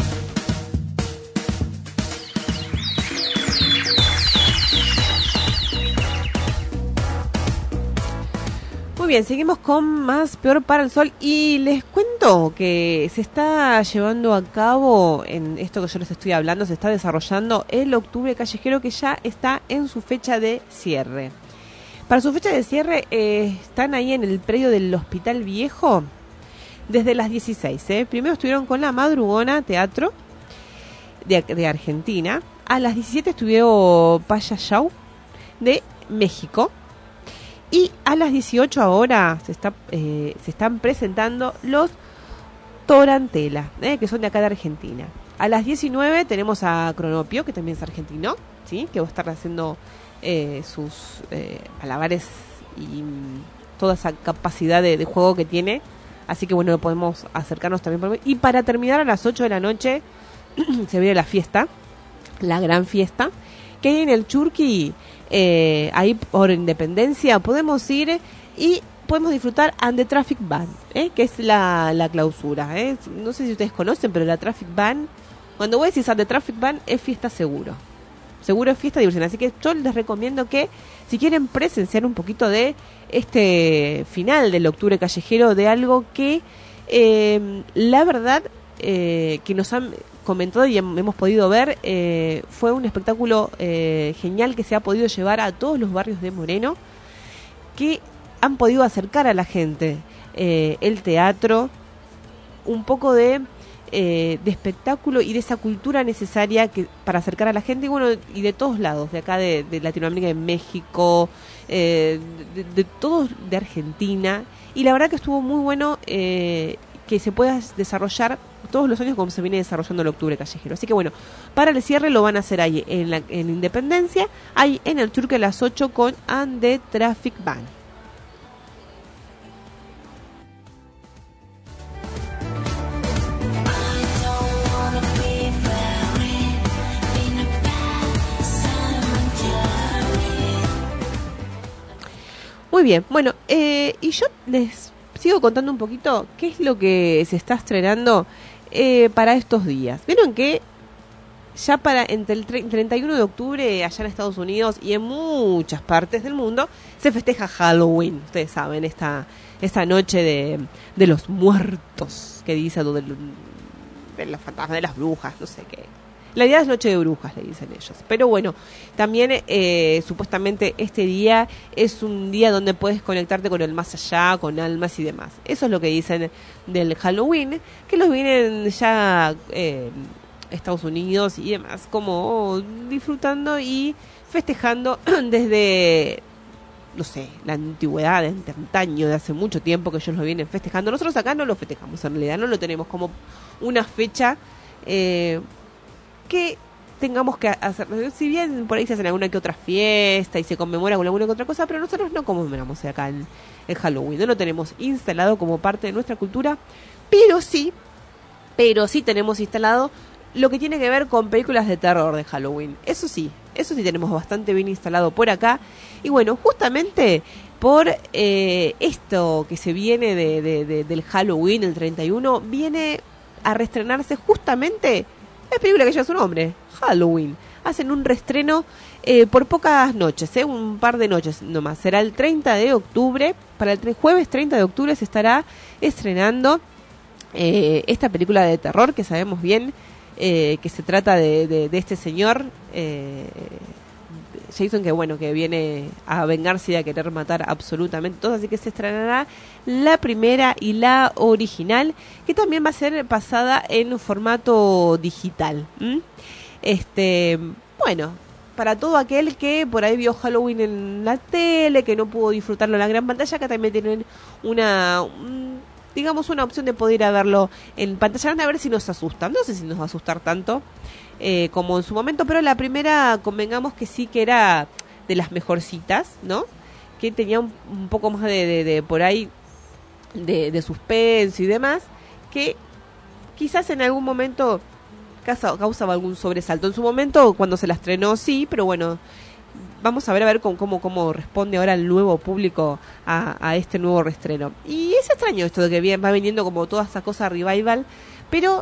Muy bien, seguimos con más Peor para el Sol y les cuento que se está llevando a cabo, en esto que yo les estoy hablando, se está desarrollando el Octubre Callejero, que ya está en su fecha de cierre. Para su fecha de cierre están ahí en el predio del Hospital Viejo desde las 16. Primero estuvieron con La Madrugona Teatro de Argentina. A las 17 estuvieron Paya Show de México. Y a las 18 ahora se están presentando los Torantela, que son de acá de Argentina. A las 19 tenemos a Cronopio, que también es argentino, ¿sí? Que va a estar haciendo sus malabares y toda esa capacidad de juego que tiene. Así que bueno, podemos acercarnos también por ahí. Y para terminar, a las 8 de la noche se viene la fiesta, la gran fiesta, que hay en el Churqui, ahí por Independencia. Podemos ir y podemos disfrutar And the Traffic Band, que es la clausura. No sé si ustedes conocen, pero la Traffic Band Cuando vos decís a The Traffic Ban, es fiesta seguro. Seguro es fiesta, diversión. Así que yo les recomiendo que, si quieren presenciar un poquito de este final del Octubre Callejero, de algo que la verdad que nos han comentado y hemos podido ver, fue un espectáculo genial que se ha podido llevar a todos los barrios de Moreno, que han podido acercar a la gente el teatro, un poco de espectáculo y de esa cultura necesaria para acercar a la gente, y bueno, y de todos lados, de acá de Latinoamérica, de México, de todos, de Argentina, y la verdad que estuvo muy bueno que se pueda desarrollar todos los años como se viene desarrollando el Octubre Callejero. Así que bueno, para el cierre lo van a hacer ahí en Independencia, ahí en el Turque a las 8 con And the Traffic Ban. Muy bien, bueno, y yo les sigo contando un poquito qué es lo que se está estrenando para estos días. Vieron que ya para entre el 31 de octubre allá en Estados Unidos y en muchas partes del mundo se festeja Halloween. Ustedes saben, esta noche de los muertos, que dice, de los fantasmas, de las brujas, no sé qué. La idea es noche de brujas, le dicen ellos. Pero bueno, también supuestamente este día es un día donde puedes conectarte con el más allá, con almas y demás. Eso es lo que dicen del Halloween, que los vienen ya Estados Unidos y demás, como disfrutando y festejando desde, no sé, la antigüedad, de antaño, de hace mucho tiempo que ellos lo vienen festejando. Nosotros acá no lo festejamos, en realidad no lo tenemos como una fecha que tengamos que hacer. Si bien por ahí se hacen alguna que otra fiesta y se conmemora con alguna que otra cosa, pero nosotros no conmemoramos acá el Halloween, no lo tenemos instalado como parte de nuestra cultura, pero sí tenemos instalado lo que tiene que ver con películas de terror de Halloween. Eso sí tenemos bastante bien instalado por acá. Y bueno, justamente por esto que se viene del Halloween, el 31, viene a reestrenarse justamente la película que lleva su nombre, Halloween. Hacen un reestreno por pocas noches, un par de noches nomás. Será el 30 de octubre, para el jueves 30 de octubre se estará estrenando esta película de terror, que sabemos bien que se trata de este señor Jason, que viene a vengarse y a querer matar absolutamente todo. Así que se estrenará la primera y la original, que también va a ser pasada en formato digital. Bueno, para todo aquel que por ahí vio Halloween en la tele, que no pudo disfrutarlo en la gran pantalla, acá también tienen una opción de poder ir a verlo en pantalla grande, a ver si nos asustan. No sé si nos va a asustar tanto como en su momento, pero la primera, convengamos que sí que era de las mejorcitas, ¿no? Que tenía un poco más de por ahí de suspenso y demás, que quizás en algún momento causaba algún sobresalto. En su momento, cuando se la estrenó, sí, pero bueno, vamos a ver cómo responde ahora el nuevo público a este nuevo reestreno. Y es extraño esto de que va viniendo como toda esa cosa revival, pero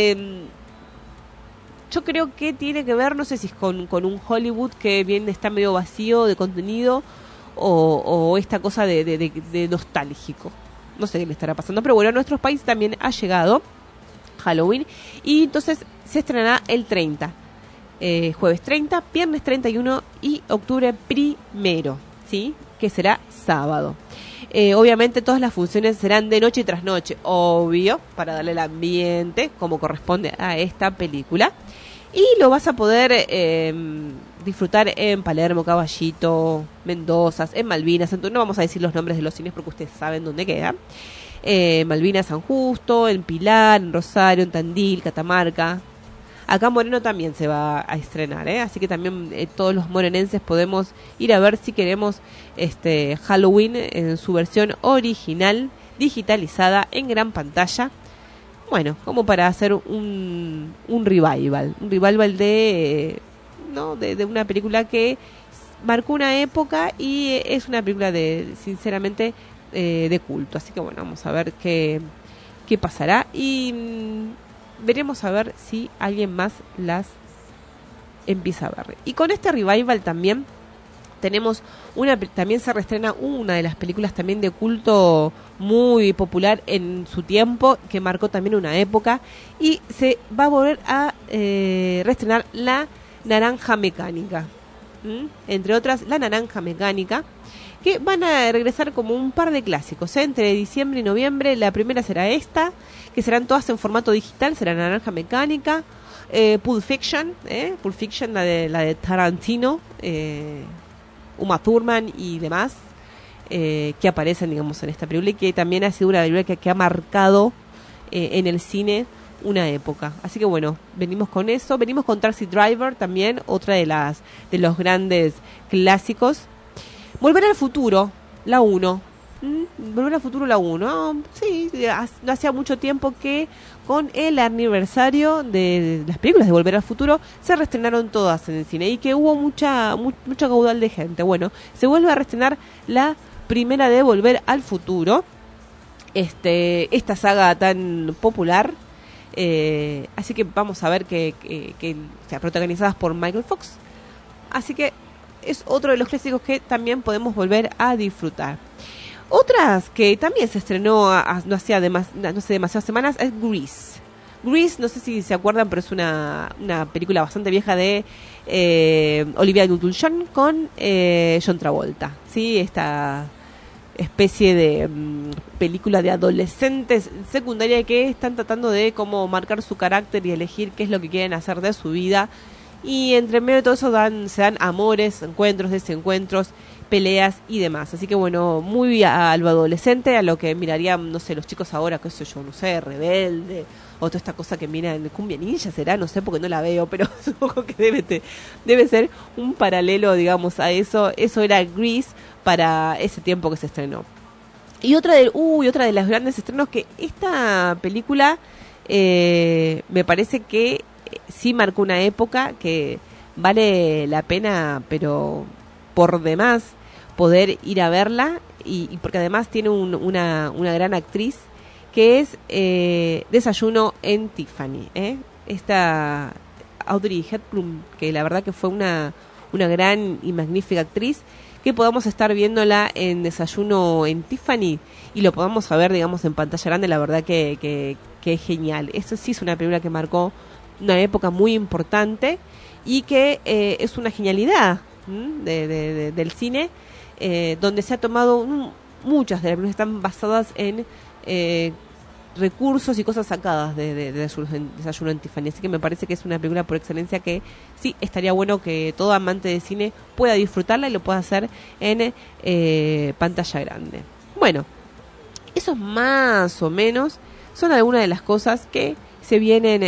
yo creo que tiene que ver, no sé si es con un Hollywood que bien está medio vacío de contenido, o esta cosa de nostálgico. No sé qué le estará pasando, pero bueno, a nuestros países también ha llegado Halloween, y entonces se estrenará el 30. Jueves 30, viernes 31 y octubre 1, ¿sí? Que será sábado. Obviamente todas las funciones serán de noche y tras noche, obvio, para darle el ambiente como corresponde a esta película. Y lo vas a poder disfrutar en Palermo, Caballito, Mendoza, en Malvinas. No vamos a decir los nombres de los cines porque ustedes saben dónde quedan. Malvinas, San Justo, en Pilar, en Rosario, en Tandil, Catamarca. Acá en Moreno también se va a estrenar, así que también todos los morenenses podemos ir a ver si queremos Halloween en su versión original, digitalizada en gran pantalla. Bueno, como para hacer un revival de una película que marcó una época y es una película sinceramente de culto. Así que bueno, vamos a ver qué pasará. Y veremos a ver si alguien más las empieza a ver. Y con este revival también tenemos también se reestrena una de las películas también de culto muy popular en su tiempo, que marcó también una época, y se va a volver a reestrenar La Naranja Mecánica. Entre otras, La Naranja Mecánica, que van a regresar como un par de clásicos, entre diciembre y noviembre. La primera será esta, que serán todas en formato digital, será Naranja Mecánica, Pulp Fiction, la de Tarantino, Uma Thurman y demás, que aparecen, digamos, en esta película, y que también ha sido una película que ha marcado en el cine una época. Así que bueno, venimos con eso. Venimos con Taxi Driver también, otra de los grandes clásicos. Volver al futuro, la 1. Volver al futuro, la 1. Sí, no hacía mucho tiempo que con el aniversario de las películas de Volver al Futuro se reestrenaron todas en el cine y que hubo mucha caudal de gente. Bueno, se vuelve a reestrenar la primera de Volver al Futuro, esta saga tan popular. Así que vamos a ver que sea protagonizadas por Michael Fox. Así que es otro de los clásicos que también podemos volver a disfrutar. Otras que también se estrenó no hace demasiadas semanas es Grease. Grease, no sé si se acuerdan, pero es una película bastante vieja de Olivia Newton-John con John Travolta. ¿Sí? Esta especie de película de adolescentes secundaria que están tratando de cómo marcar su carácter y elegir qué es lo que quieren hacer de su vida. Y entre medio de todo eso se dan amores, encuentros, desencuentros, peleas y demás. Así que bueno, muy a lo adolescente, a lo que mirarían, no sé, los chicos ahora, qué sé yo, no sé, Rebelde, o toda esta cosa que miran, Cumbia Ninja será, no sé, porque no la veo, pero supongo que debe ser un paralelo, digamos, a eso. Eso era Grease para ese tiempo que se estrenó. Y otra de los grandes estrenos, que esta película me parece que sí marcó una época que vale la pena, pero por demás, poder ir a verla, y porque además tiene una gran actriz, que es Desayuno en Tiffany, esta Audrey Hepburn, que la verdad que fue una gran y magnífica actriz, que podamos estar viéndola en Desayuno en Tiffany y lo podamos ver, digamos, en pantalla grande. La verdad que es genial. Esto sí es una película que marcó una época muy importante y que es una genialidad del cine, donde se ha tomado muchas de las películas están basadas en recursos y cosas sacadas de Desayuno en Tiffany. Así que me parece que es una película por excelencia que sí estaría bueno que todo amante de cine pueda disfrutarla y lo pueda hacer en pantalla grande. Bueno, eso más o menos son algunas de las cosas que se vienen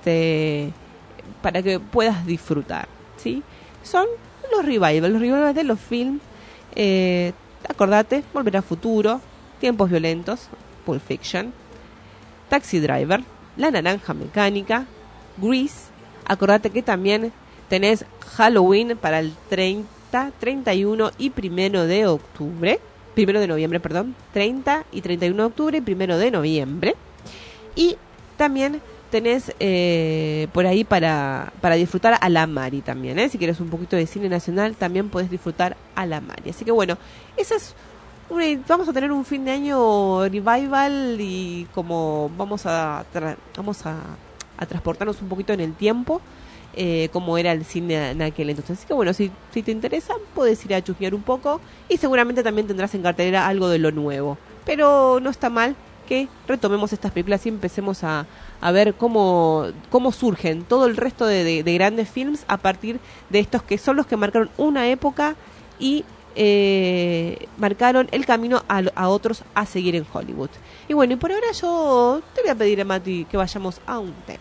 para que puedas disfrutar, ¿sí? Son los revivals de los films. Acordate, Volver al Futuro, Tiempos Violentos, Pulp Fiction, Taxi Driver, La Naranja Mecánica, Grease. Acordate que también tenés Halloween para el 30, 31 y 1 de octubre. 1 de noviembre, perdón. 30 y 31 de octubre y 1 de noviembre. Y también tenés por ahí para disfrutar a La Mari también, Si quieres un poquito de cine nacional, también podés disfrutar a La Mari. Así que bueno, esa es vamos a tener un fin de año revival, y como vamos a transportarnos un poquito en el tiempo, como era el cine en aquel entonces. Así que bueno, si te interesa, podés ir a chusmear un poco y seguramente también tendrás en cartelera algo de lo nuevo. Pero no está mal que retomemos estas películas y empecemos a ver cómo surgen todo el resto de grandes films a partir de estos que son los que marcaron una época y marcaron el camino a otros a seguir en Hollywood. Y bueno, y por ahora yo te voy a pedir a Mati que vayamos a un tema.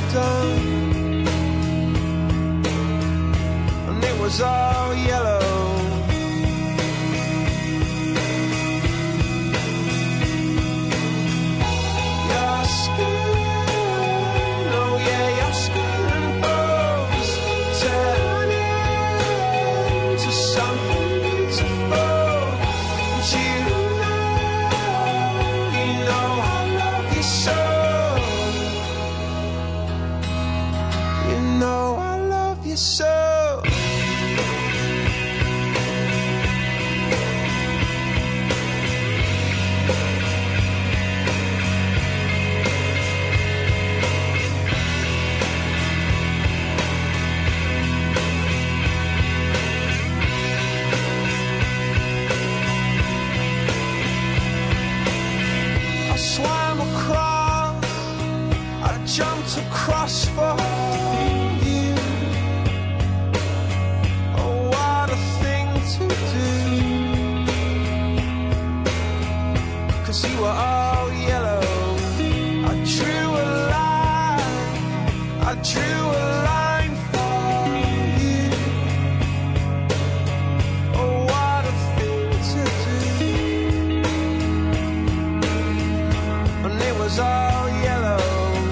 done, and it was all yellow. Your skin, oh yeah, your skin and bones turn into something beautiful. And you know I love you so. You know I love you so. I swam across, I jumped across for you. Oh, what a thing to do. 'Cause you were all yellow. I drew a line, I drew a line for you. Oh, what a thing to do. And it was all yellow.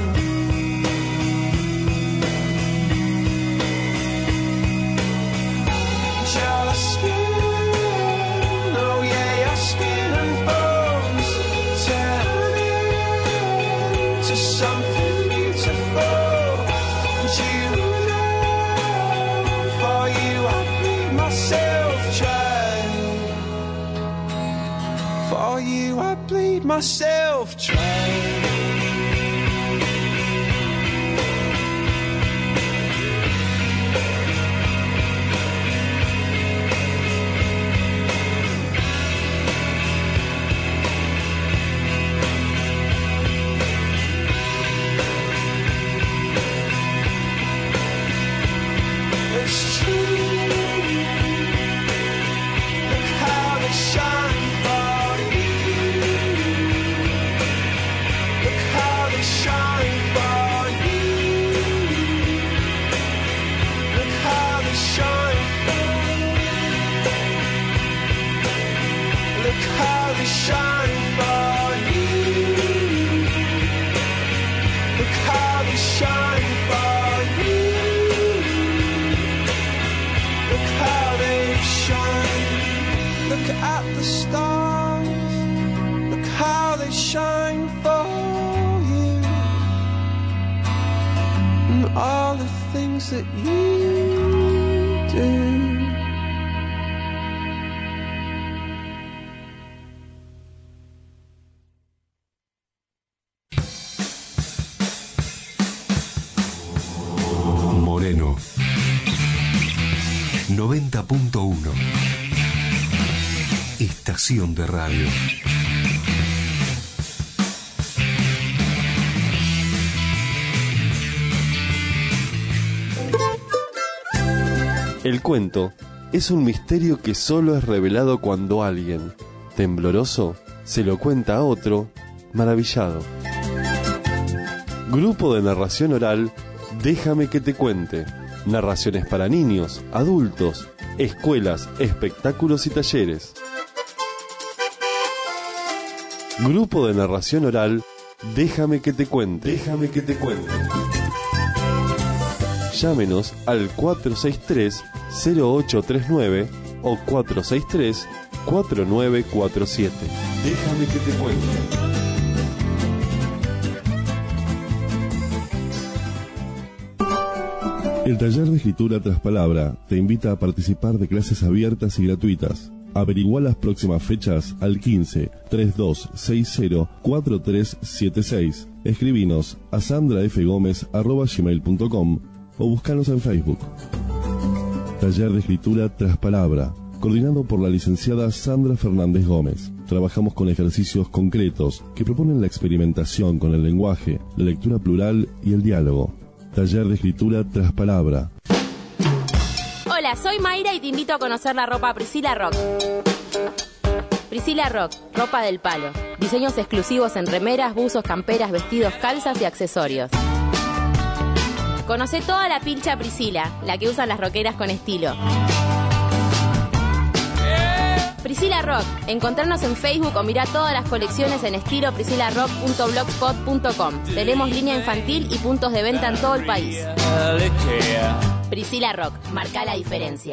Your skin, oh yeah, your skin and bones turn into something beautiful. And you know, for you I bleed myself dry. For you I bleed myself dry. It's true. Look how they shine for you. Look how they shine for you. Look how they shine for you. Look how they shine for you. Look how they shine for you. Look how they shine. Look at the stars. Look how they shine for you. And all the things that you do. Moreno 90.1 Estación de radio. El cuento es un misterio que solo es revelado cuando alguien, tembloroso, se lo cuenta a otro, maravillado. Grupo de narración oral, Déjame que te cuente. Narraciones para niños, adultos, escuelas, espectáculos y talleres. Grupo de narración oral, Déjame que te cuente. Déjame que te cuente. Llámenos al 463-0839 o 463-4947. Déjame que te cuente. El taller de escritura tras palabra te invita a participar de clases abiertas y gratuitas. Averigua las próximas fechas al 15 3260 4376. Escribinos a sandrafgomez@gmail.com o buscanos en Facebook. Taller de escritura tras palabra, coordinado por la licenciada Sandra Fernández Gómez. Trabajamos con ejercicios concretos que proponen la experimentación con el lenguaje, la lectura plural y el diálogo. Taller de escritura tras palabra. Hola, soy Mayra y te invito a conocer la ropa Priscilla Rock. Priscilla Rock, ropa del palo. Diseños exclusivos en remeras, buzos, camperas, vestidos, calzas y accesorios. Conoce toda la pilcha Priscila, la que usan las rockeras con estilo. Priscila Rock. Encontrarnos en Facebook o mirá todas las colecciones en estilo priscilarock.blogspot.com. Tenemos línea infantil y puntos de venta en todo el país. Priscila Rock. Marca la diferencia.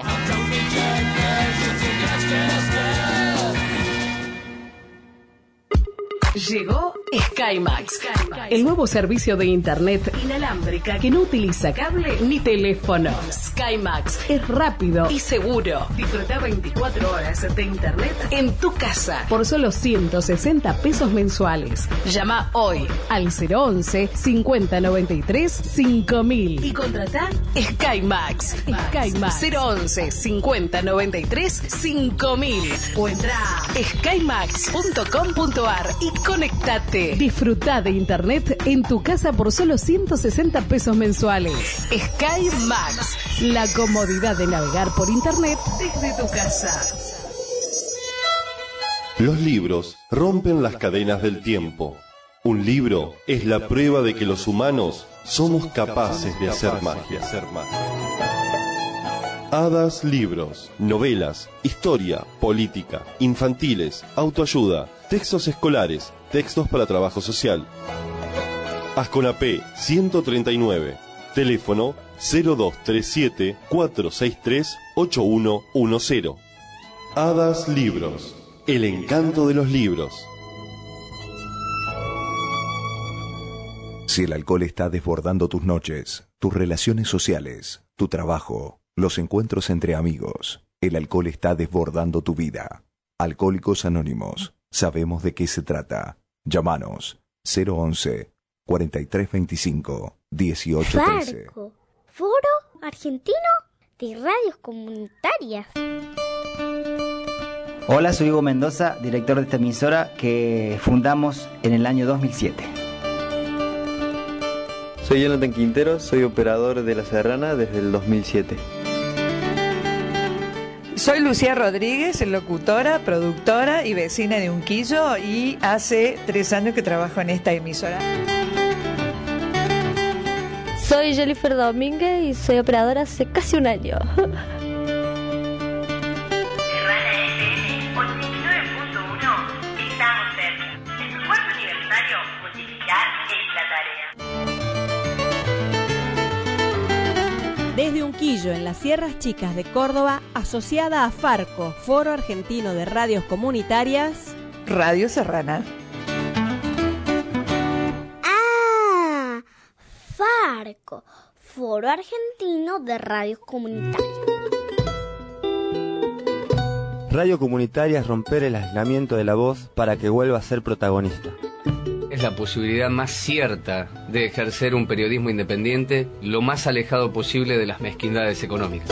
Llegó SkyMax, el nuevo servicio de internet inalámbrica que no utiliza cable ni teléfono. SkyMax es rápido y seguro. Disfruta 24 horas de internet en tu casa por solo 160 pesos mensuales. Llama hoy al 011 5093 5000 y contratá SkyMax. SkyMax 011 5093 5000 o entra a skymax.com.ar y conectate. Disfruta de internet en tu casa por solo 160 pesos mensuales. SkyMax, la comodidad de navegar por internet desde tu casa. Los libros rompen las cadenas del tiempo. Un libro es la prueba de que los humanos somos capaces de hacer magia. Hadas Libros, novelas, historia, política, infantiles, autoayuda, textos escolares, textos para trabajo social. Asconapé 139, teléfono 0237 463 8110. Hadas Libros, el encanto de los libros. Si el alcohol está desbordando tus noches, tus relaciones sociales, tu trabajo, los encuentros entre amigos, el alcohol está desbordando tu vida. Alcohólicos Anónimos, sabemos de qué se trata. Llámanos 011 4325 1813. Farco, Foro Argentino de Radios Comunitarias. Hola, soy Hugo Mendoza, director de esta emisora que fundamos en el año 2007. Soy Jonathan Quintero, soy operador de La Serrana desde el 2007. Soy Lucía Rodríguez, locutora, productora y vecina de Unquillo, y hace 3 años que trabajo en esta emisora. Soy Jennifer Domínguez y soy operadora hace casi 1 año. Desde Unquillo, en las Sierras Chicas de Córdoba, asociada a Farco, Foro Argentino de Radios Comunitarias, Radio Serrana. ¡Ah! Farco, Foro Argentino de Radios Comunitarias. Radio Comunitaria es romper el aislamiento de la voz para que vuelva a ser protagonista. Es la posibilidad más cierta de ejercer un periodismo independiente lo más alejado posible de las mezquindades económicas.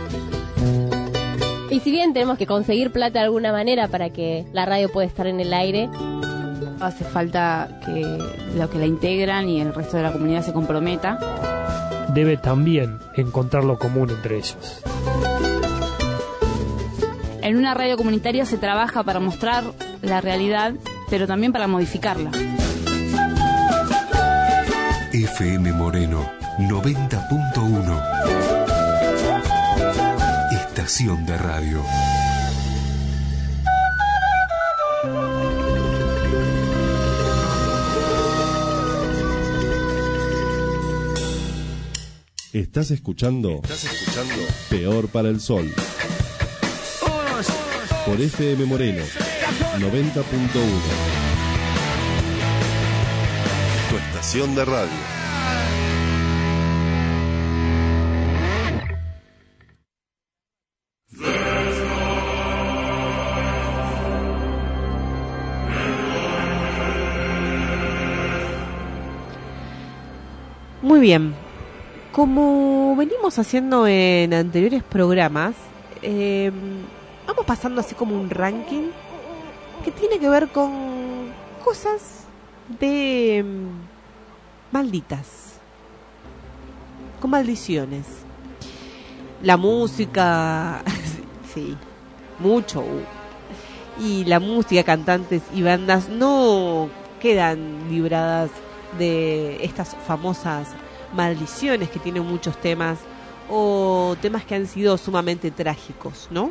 Y si bien tenemos que conseguir plata de alguna manera para que la radio pueda estar en el aire, hace falta que los que la integran y el resto de la comunidad se comprometa. Debe también encontrar lo común entre ellos. En una radio comunitaria se trabaja para mostrar la realidad, pero también para modificarla. FM Moreno 90.1. Estación de radio. ¿Estás escuchando? Peor para el Sol. Por FM Moreno 90.1. Tu estación de radio. Muy bien. Como venimos haciendo en anteriores programas, vamos pasando así como un ranking que tiene que ver con cosas de malditas, con maldiciones. La música, sí, mucho. Y la música, cantantes y bandas no quedan libradas de estas famosas maldiciones que tienen muchos temas, o temas que han sido sumamente trágicos, ¿no?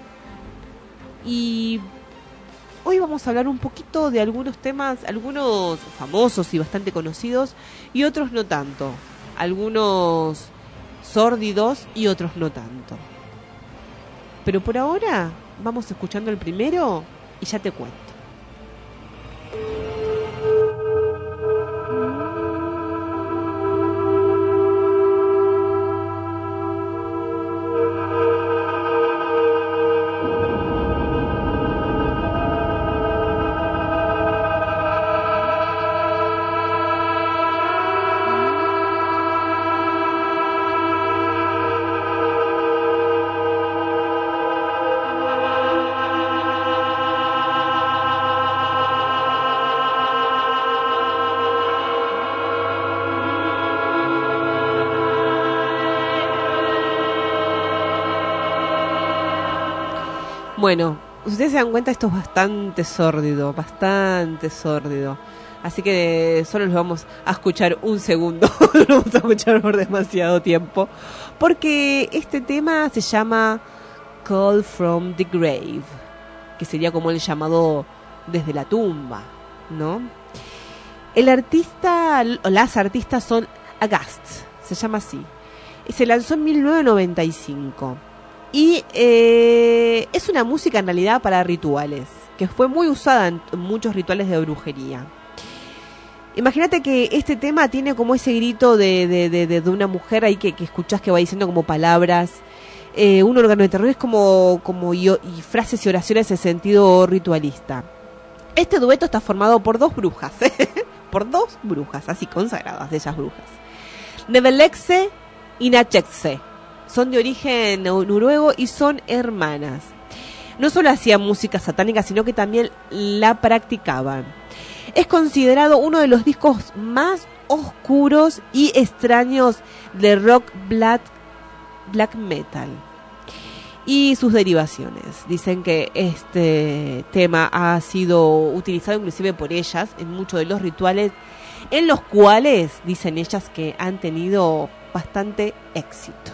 Y hoy vamos a hablar un poquito de algunos temas, algunos famosos y bastante conocidos, y otros no tanto. Algunos sórdidos y otros no tanto. Pero por ahora vamos escuchando el primero y ya te cuento. Bueno, ustedes se dan cuenta, esto es bastante sórdido. Así que solo los vamos a escuchar un segundo, no lo vamos a escuchar por demasiado tiempo, porque este tema se llama Call from the Grave, que sería como el llamado desde la tumba, ¿no? El artista, o las artistas son Aghast, se llama así, y se lanzó en 1995. Y es una música en realidad para rituales, que fue muy usada en muchos rituales de brujería. Imagínate que este tema tiene como ese grito de una mujer ahí que escuchás que va diciendo como palabras, un órgano de terror, es como y frases y oraciones en sentido ritualista. Este dueto está formado por dos brujas, por dos brujas, así consagradas de esas brujas. Nebelexe y Nachetse. Son de origen noruego y son hermanas. No solo hacían música satánica, sino que también la practicaban. Es considerado uno de los discos más oscuros y extraños de rock black metal y sus derivaciones. Dicen que este tema ha sido utilizado inclusive por ellas en muchos de los rituales, en los cuales dicen ellas que han tenido bastante éxito.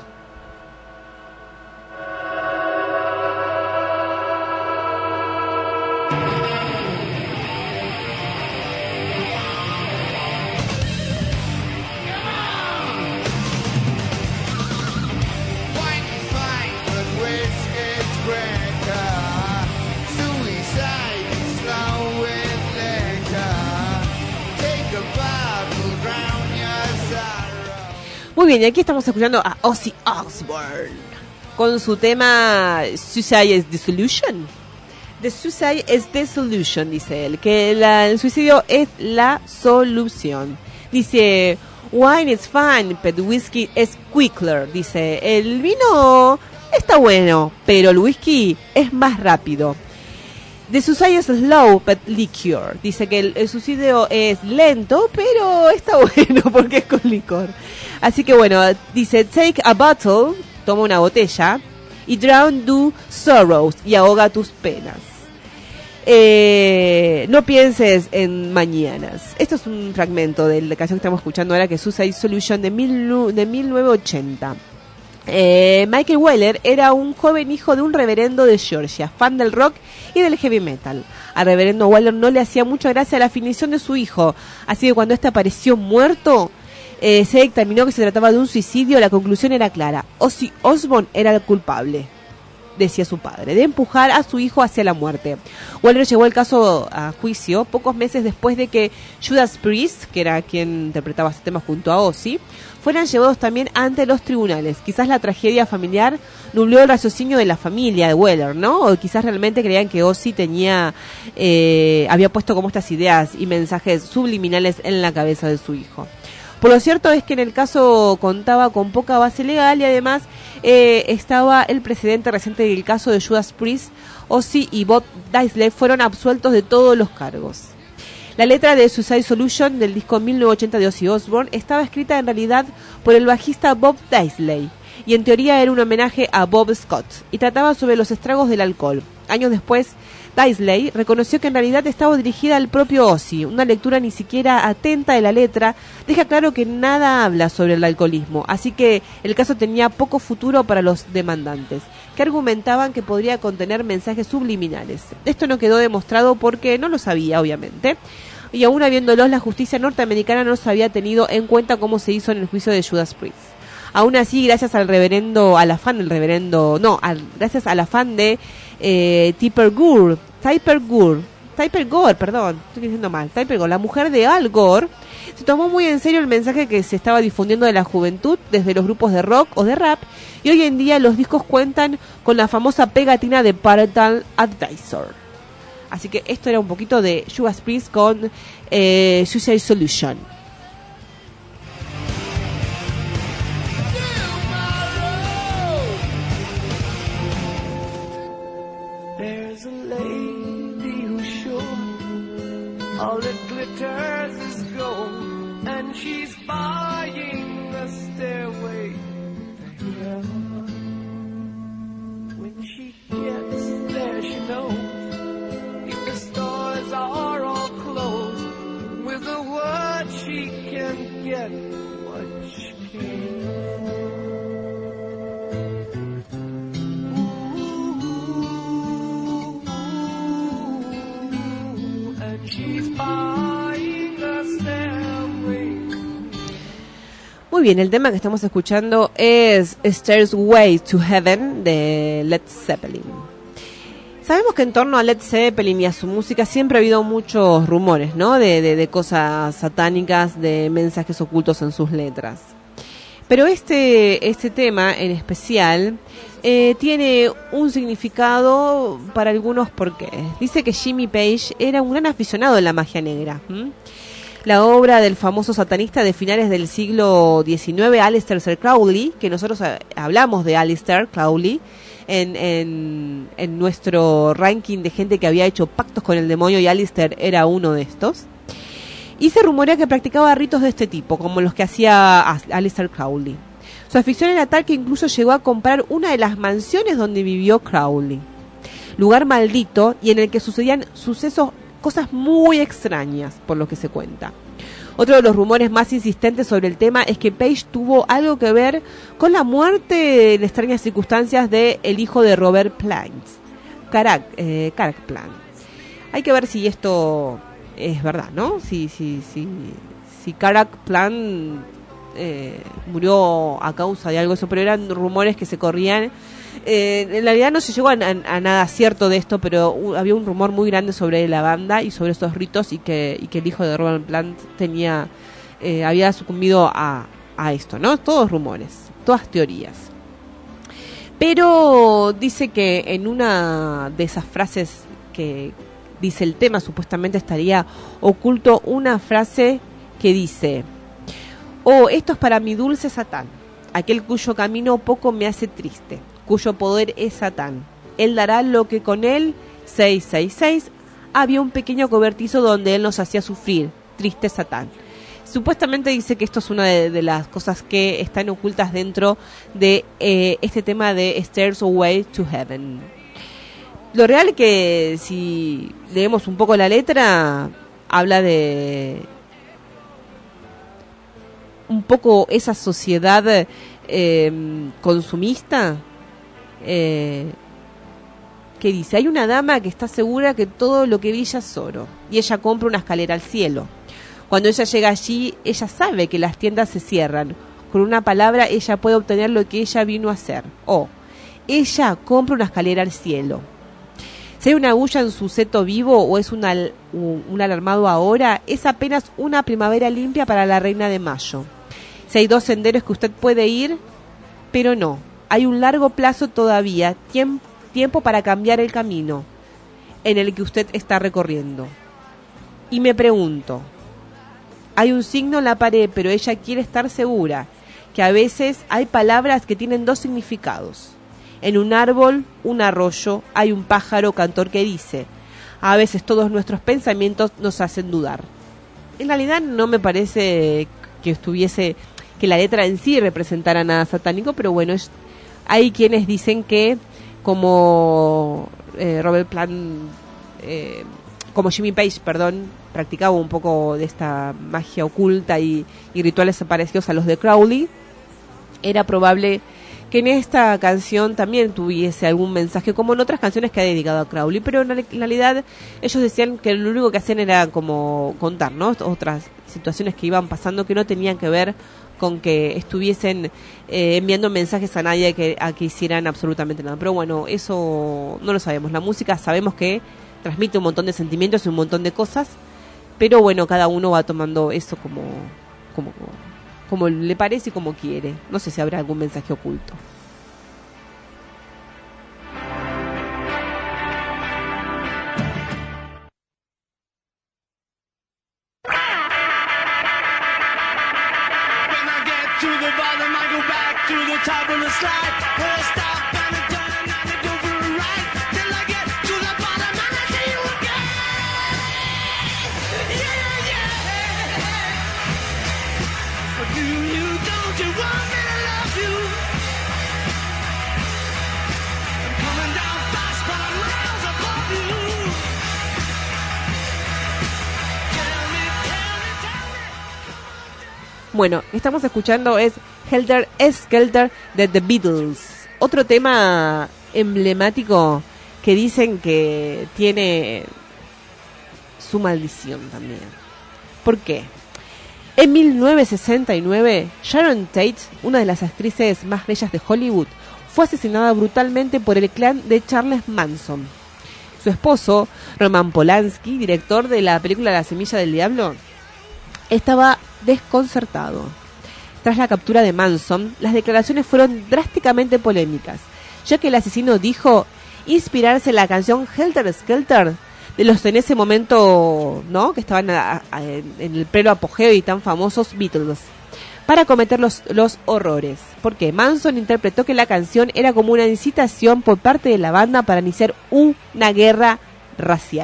Muy bien, y aquí estamos escuchando a Ozzy Osbourne con su tema Suicide is the Solution. The Suicide is the Solution, dice él, que el suicidio es la solución. Dice, wine is fine, but whiskey is quicker. Dice, el vino está bueno, pero el whisky es más rápido. The suicide is slow, but liquor. Dice que el suicidio es lento, pero está bueno porque es con licor. Así que bueno, dice, take a bottle, toma una botella, y drown your sorrows, y ahoga tus penas. No pienses en mañanas. Esto es un fragmento de la canción que estamos escuchando ahora, que es Suicide Solution de 1980. Michael Weller era un joven hijo de un reverendo de Georgia, fan del rock y del heavy metal. Al reverendo Weller no le hacía mucha gracia la definición de su hijo, así que cuando este apareció muerto, se dictaminó que se trataba de un suicidio. La conclusión era clara: Ozzy Osbourne era el culpable, decía su padre, de empujar a su hijo hacia la muerte. Weller llevó el caso a juicio pocos meses después de que Judas Priest, que era quien interpretaba este tema junto a Ozzy, fueran llevados también ante los tribunales. Quizás la tragedia familiar nubló el raciocinio de la familia de Weller, ¿no? O quizás realmente creían que Ozzy había puesto como estas ideas y mensajes subliminales en la cabeza de su hijo. Por lo cierto es que en el caso contaba con poca base legal y además estaba el precedente reciente del caso de Judas Priest. Ozzy y Bob Daisley fueron absueltos de todos los cargos. La letra de Suicide Solution del disco 1980 de Ozzy Osbourne estaba escrita en realidad por el bajista Bob Daisley y en teoría era un homenaje a Bob Scott y trataba sobre los estragos del alcohol. Años después Daisley reconoció que en realidad estaba dirigida al propio Ozzy. Una lectura ni siquiera atenta de la letra deja claro que nada habla sobre el alcoholismo, así que el caso tenía poco futuro para los demandantes, que argumentaban que podría contener mensajes subliminales. Esto no quedó demostrado porque no lo sabía, obviamente, y aún habiéndolos, la justicia norteamericana no se había tenido en cuenta cómo se hizo en el juicio de Judas Priest. Aún así, gracias al afán de Tipper Gore, la mujer de Al Gore, se tomó muy en serio el mensaje que se estaba difundiendo de la juventud desde los grupos de rock o de rap, y hoy en día los discos cuentan con la famosa pegatina de Parental Advisor. Así que esto era un poquito de Judas Priest con Suicide Solution. There's a lady who's sure all that glitters is gold, and she's buying a stairway to heaven. When she gets there, she knows if the stores are all closed, with a word she can get what she came for. Muy bien, el tema que estamos escuchando es Stairway to Heaven de Led Zeppelin. Sabemos que en torno a Led Zeppelin y a su música siempre ha habido muchos rumores, ¿no? De cosas satánicas, de mensajes ocultos en sus letras. Pero este tema en especial tiene un significado para algunos porqués. Dice que Jimmy Page era un gran aficionado de la magia negra. La obra del famoso satanista de finales del siglo XIX, Aleister Crowley, que nosotros hablamos de Aleister Crowley en nuestro ranking de gente que había hecho pactos con el demonio, y Aleister era uno de estos. Y se rumorea que practicaba ritos de este tipo, como los que hacía Aleister Crowley. Su afición era tal que incluso llegó a comprar una de las mansiones donde vivió Crowley. Lugar maldito y en el que sucedían cosas muy extrañas, por lo que se cuenta. Otro de los rumores más insistentes sobre el tema es que Page tuvo algo que ver con la muerte en extrañas circunstancias de el hijo de Robert Plant, Karak Plant. Hay que ver si esto es verdad, ¿no? Si Karak Plant murió a causa de algo, eso, pero eran rumores que se corrían. En realidad no se llegó a nada cierto de esto, pero había un rumor muy grande sobre la banda y sobre estos ritos, y que el hijo de Robert Plant había sucumbido a esto, ¿no? Todos rumores, todas teorías. Pero dice que en una de esas frases que dice el tema, supuestamente estaría oculto una frase que dice: «Oh, esto es para mi dulce Satán, aquel cuyo camino poco me hace triste, cuyo poder es Satán. Él dará lo que con él, 666, había un pequeño cobertizo donde él nos hacía sufrir, triste Satán». Supuestamente dice que esto es una de las cosas que están ocultas dentro de este tema de Stairway to Heaven. Lo real es que si leemos un poco la letra, habla de un poco esa sociedad consumista, que dice: hay una dama que está segura que todo lo que brilla es oro, y ella compra una escalera al cielo. Cuando ella llega allí, ella sabe que las tiendas se cierran. Con una palabra, ella puede obtener lo que ella vino a hacer. Ella compra una escalera al cielo. Si hay una bulla en su seto vivo o es un alarmado ahora, es apenas una primavera limpia para la reina de mayo. Si hay 2 senderos que usted puede ir, pero no, hay un largo plazo todavía, tiempo para cambiar el camino en el que usted está recorriendo. Y me pregunto, hay un signo en la pared, pero ella quiere estar segura que a veces hay palabras que tienen 2 significados. En un árbol, un arroyo, hay un pájaro cantor que dice: a veces todos nuestros pensamientos nos hacen dudar. En realidad no me parece que la letra en sí representara nada satánico, pero bueno, hay quienes dicen que como Robert Plant como Jimmy Page, practicaba un poco de esta magia oculta y rituales parecidos a los de Crowley, era probable que en esta canción también tuviese algún mensaje, como en otras canciones que ha dedicado a Crowley, pero en realidad ellos decían que lo único que hacían era como contar, ¿no?, otras situaciones que iban pasando que no tenían que ver con que estuviesen enviando mensajes a nadie a que hicieran absolutamente nada. Pero bueno, eso no lo sabemos. La música sabemos que transmite un montón de sentimientos y un montón de cosas, pero bueno, cada uno va tomando eso como le parece y como quiere. No sé si habrá algún mensaje oculto. Bueno, estamos escuchando es Helter Skelter de The Beatles. Otro tema emblemático que dicen que tiene su maldición también. ¿Por qué? En 1969, Sharon Tate, una de las actrices más bellas de Hollywood, fue asesinada brutalmente por el clan de Charles Manson. Su esposo, Roman Polanski, director de la película La Semilla del Diablo, estaba desconcertado. Tras la captura de Manson, las declaraciones fueron drásticamente polémicas, ya que el asesino dijo inspirarse en la canción Helter Skelter de los en ese momento, ¿no?, que estaban en el pleno apogeo y tan famosos Beatles, para cometer los horrores, porque Manson interpretó que la canción era como una incitación por parte de la banda para iniciar una guerra racial.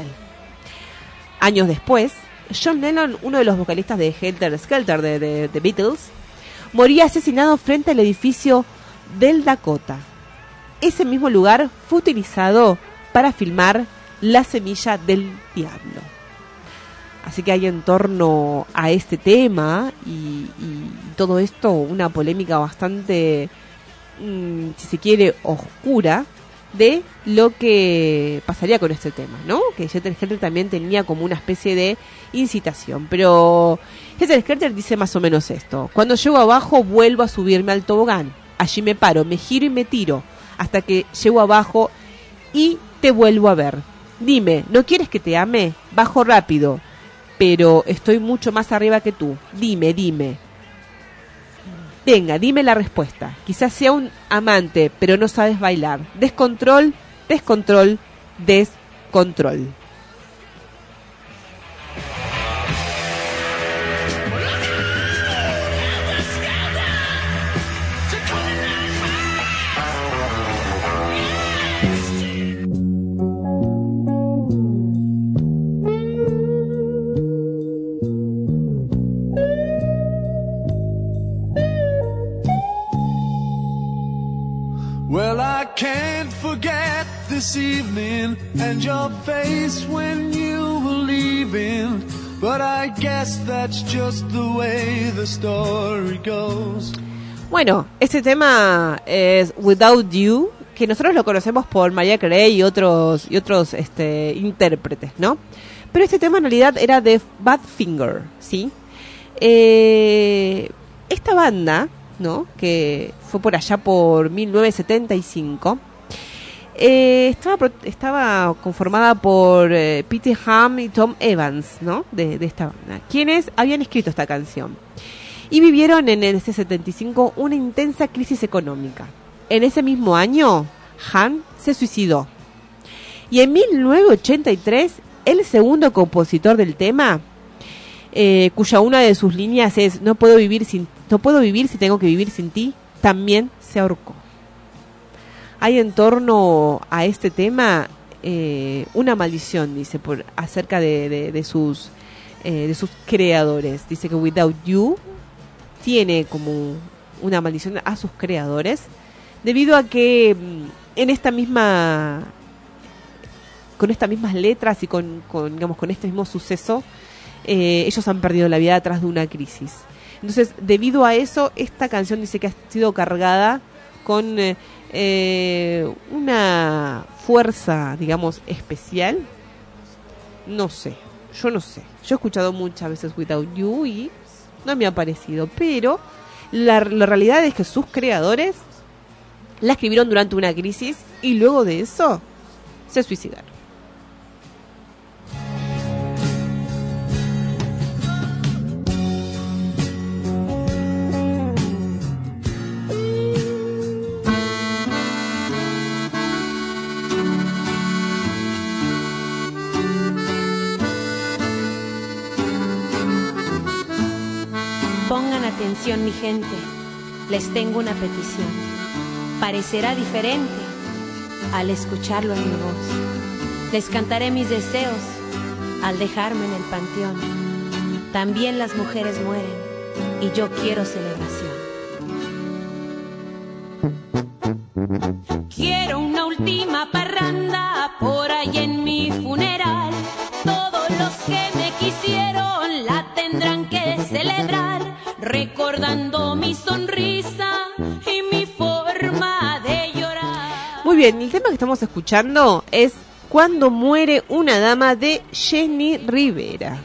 Años después, John Lennon, uno de los vocalistas de Helter Skelter de The Beatles, moría asesinado frente al edificio del Dakota. Ese mismo lugar fue utilizado para filmar La Semilla del Diablo. Así que hay en torno a este tema y todo esto una polémica bastante, si se quiere, oscura de lo que pasaría con este tema, ¿no? Que Helter Skelter también tenía como una especie de incitación, pero Helter Skelter dice más o menos esto: cuando llego abajo vuelvo a subirme al tobogán, allí me paro, me giro y me tiro hasta que llego abajo y te vuelvo a ver. Dime, ¿no quieres que te ame? Bajo rápido, pero estoy mucho más arriba que tú. Dime. Venga, dime la respuesta. Quizás sea un amante, pero no sabes bailar. Descontrol. Well, I can't forget this evening and your face when you were leaving, but I guess that's just the way the story goes. Bueno, este tema es Without You, que nosotros lo conocemos por Mariah Carey y otros intérpretes, ¿no? Pero este tema en realidad era de Badfinger, ¿sí? Esta banda, ¿no?, que fue por allá por 1975, estaba conformada por Pete Ham y Tom Evans, ¿no?, de esta banda, quienes habían escrito esta canción y vivieron en ese 75 una intensa crisis económica. En ese mismo año, Han se suicidó y en 1983 el segundo compositor del tema, cuya una de sus líneas es no puedo vivir si tengo que vivir sin ti, también se ahorcó. Hay en torno a este tema una maldición, dice, acerca de sus creadores. Dice que Without You tiene como una maldición a sus creadores, debido a que en esta misma estas mismas letras y con este mismo suceso, ellos han perdido la vida atrás de una crisis. Entonces, debido a eso, esta canción dice que ha sido cargada con una fuerza, digamos, especial. No sé, yo no sé. Yo he escuchado muchas veces Without You y no me ha parecido, pero la realidad es que sus creadores la escribieron durante una crisis y luego de eso se suicidaron. Pongan atención, mi gente, les tengo una petición. Parecerá diferente al escucharlo en mi voz. Les cantaré mis deseos al dejarme en el panteón. También las mujeres mueren y yo quiero celebración. Quiero una última parranda por ahí en mi funeral. Todos los que me quisieron la tendrán que celebrar, recordando mi sonrisa y mi forma de llorar. Muy bien, el tema que estamos escuchando es Cuando muere una dama de Jenny Rivera.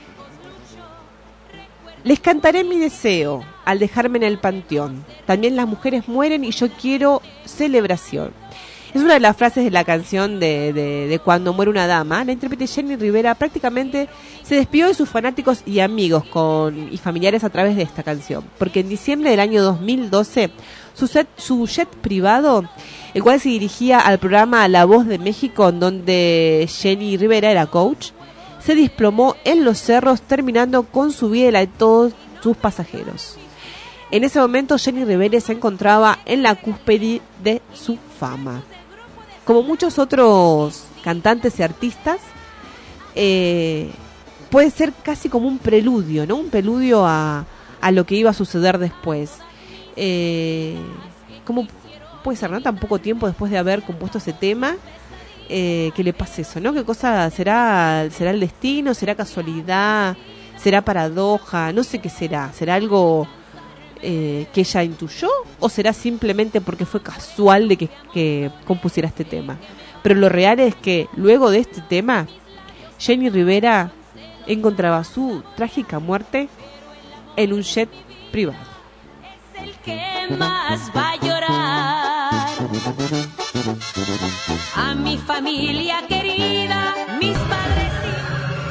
Les cantaré mi deseo al dejarme en el panteón. También las mujeres mueren y yo quiero celebración. Es una de las frases de la canción de Cuando muere una dama. La intérprete Jenny Rivera prácticamente se despidió de sus fanáticos y amigos y familiares a través de esta canción. Porque en diciembre del año 2012, su jet privado, el cual se dirigía al programa La Voz de México, en donde Jenny Rivera era coach, se desplomó en los cerros, terminando con su vida y la de todos sus pasajeros. En ese momento, Jenny Rivera se encontraba en la cúspide de su fama. Como muchos otros cantantes y artistas, puede ser casi como un preludio, ¿no? Un preludio a lo que iba a suceder después. ¿Cómo puede ser, no? Tan poco tiempo después de haber compuesto ese tema, que le pase eso, ¿no? ¿Qué cosa será? ¿Será el destino? ¿Será casualidad? ¿Será paradoja? No sé qué será. ¿Será algo que ella intuyó? ¿O será simplemente porque fue casual de que compusiera este tema? Pero lo real es que luego de este tema, Jenny Rivera encontraba su trágica muerte en un jet privado. Es el que más va a llorar. A mi familia querida, mis padres y...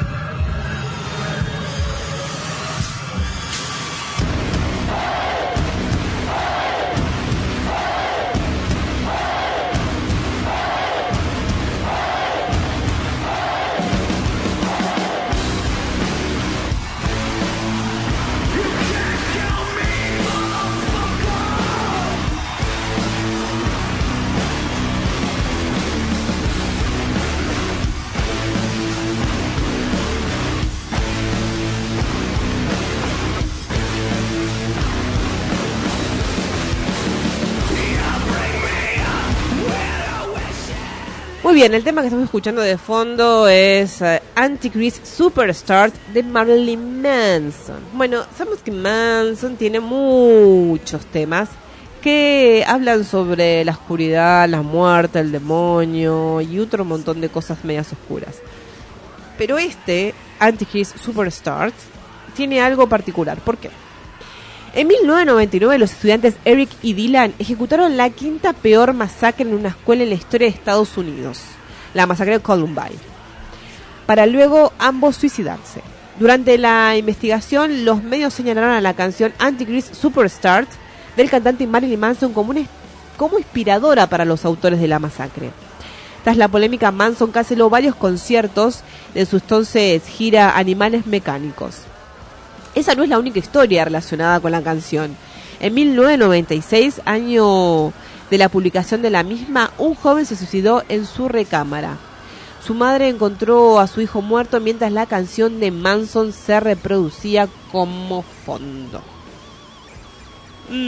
Muy bien, el tema que estamos escuchando de fondo es Antichrist Superstar de Marilyn Manson. Bueno, sabemos que Manson tiene muchos temas que hablan sobre la oscuridad, la muerte, el demonio y otro montón de cosas medias oscuras. Pero este, Antichrist Superstar, tiene algo particular. ¿Por qué? En 1999, los estudiantes Eric y Dylan ejecutaron la quinta peor masacre en una escuela en la historia de Estados Unidos, la masacre de Columbine, para luego ambos suicidarse. Durante la investigación, los medios señalaron a la canción Antichrist Superstar del cantante Marilyn Manson como inspiradora para los autores de la masacre. Tras la polémica, Manson canceló varios conciertos de su entonces gira Animales Mecánicos. Esa no es la única historia relacionada con la canción. En 1996, año de la publicación de la misma, un joven se suicidó en su recámara. Su madre encontró a su hijo muerto mientras la canción de Manson se reproducía como fondo.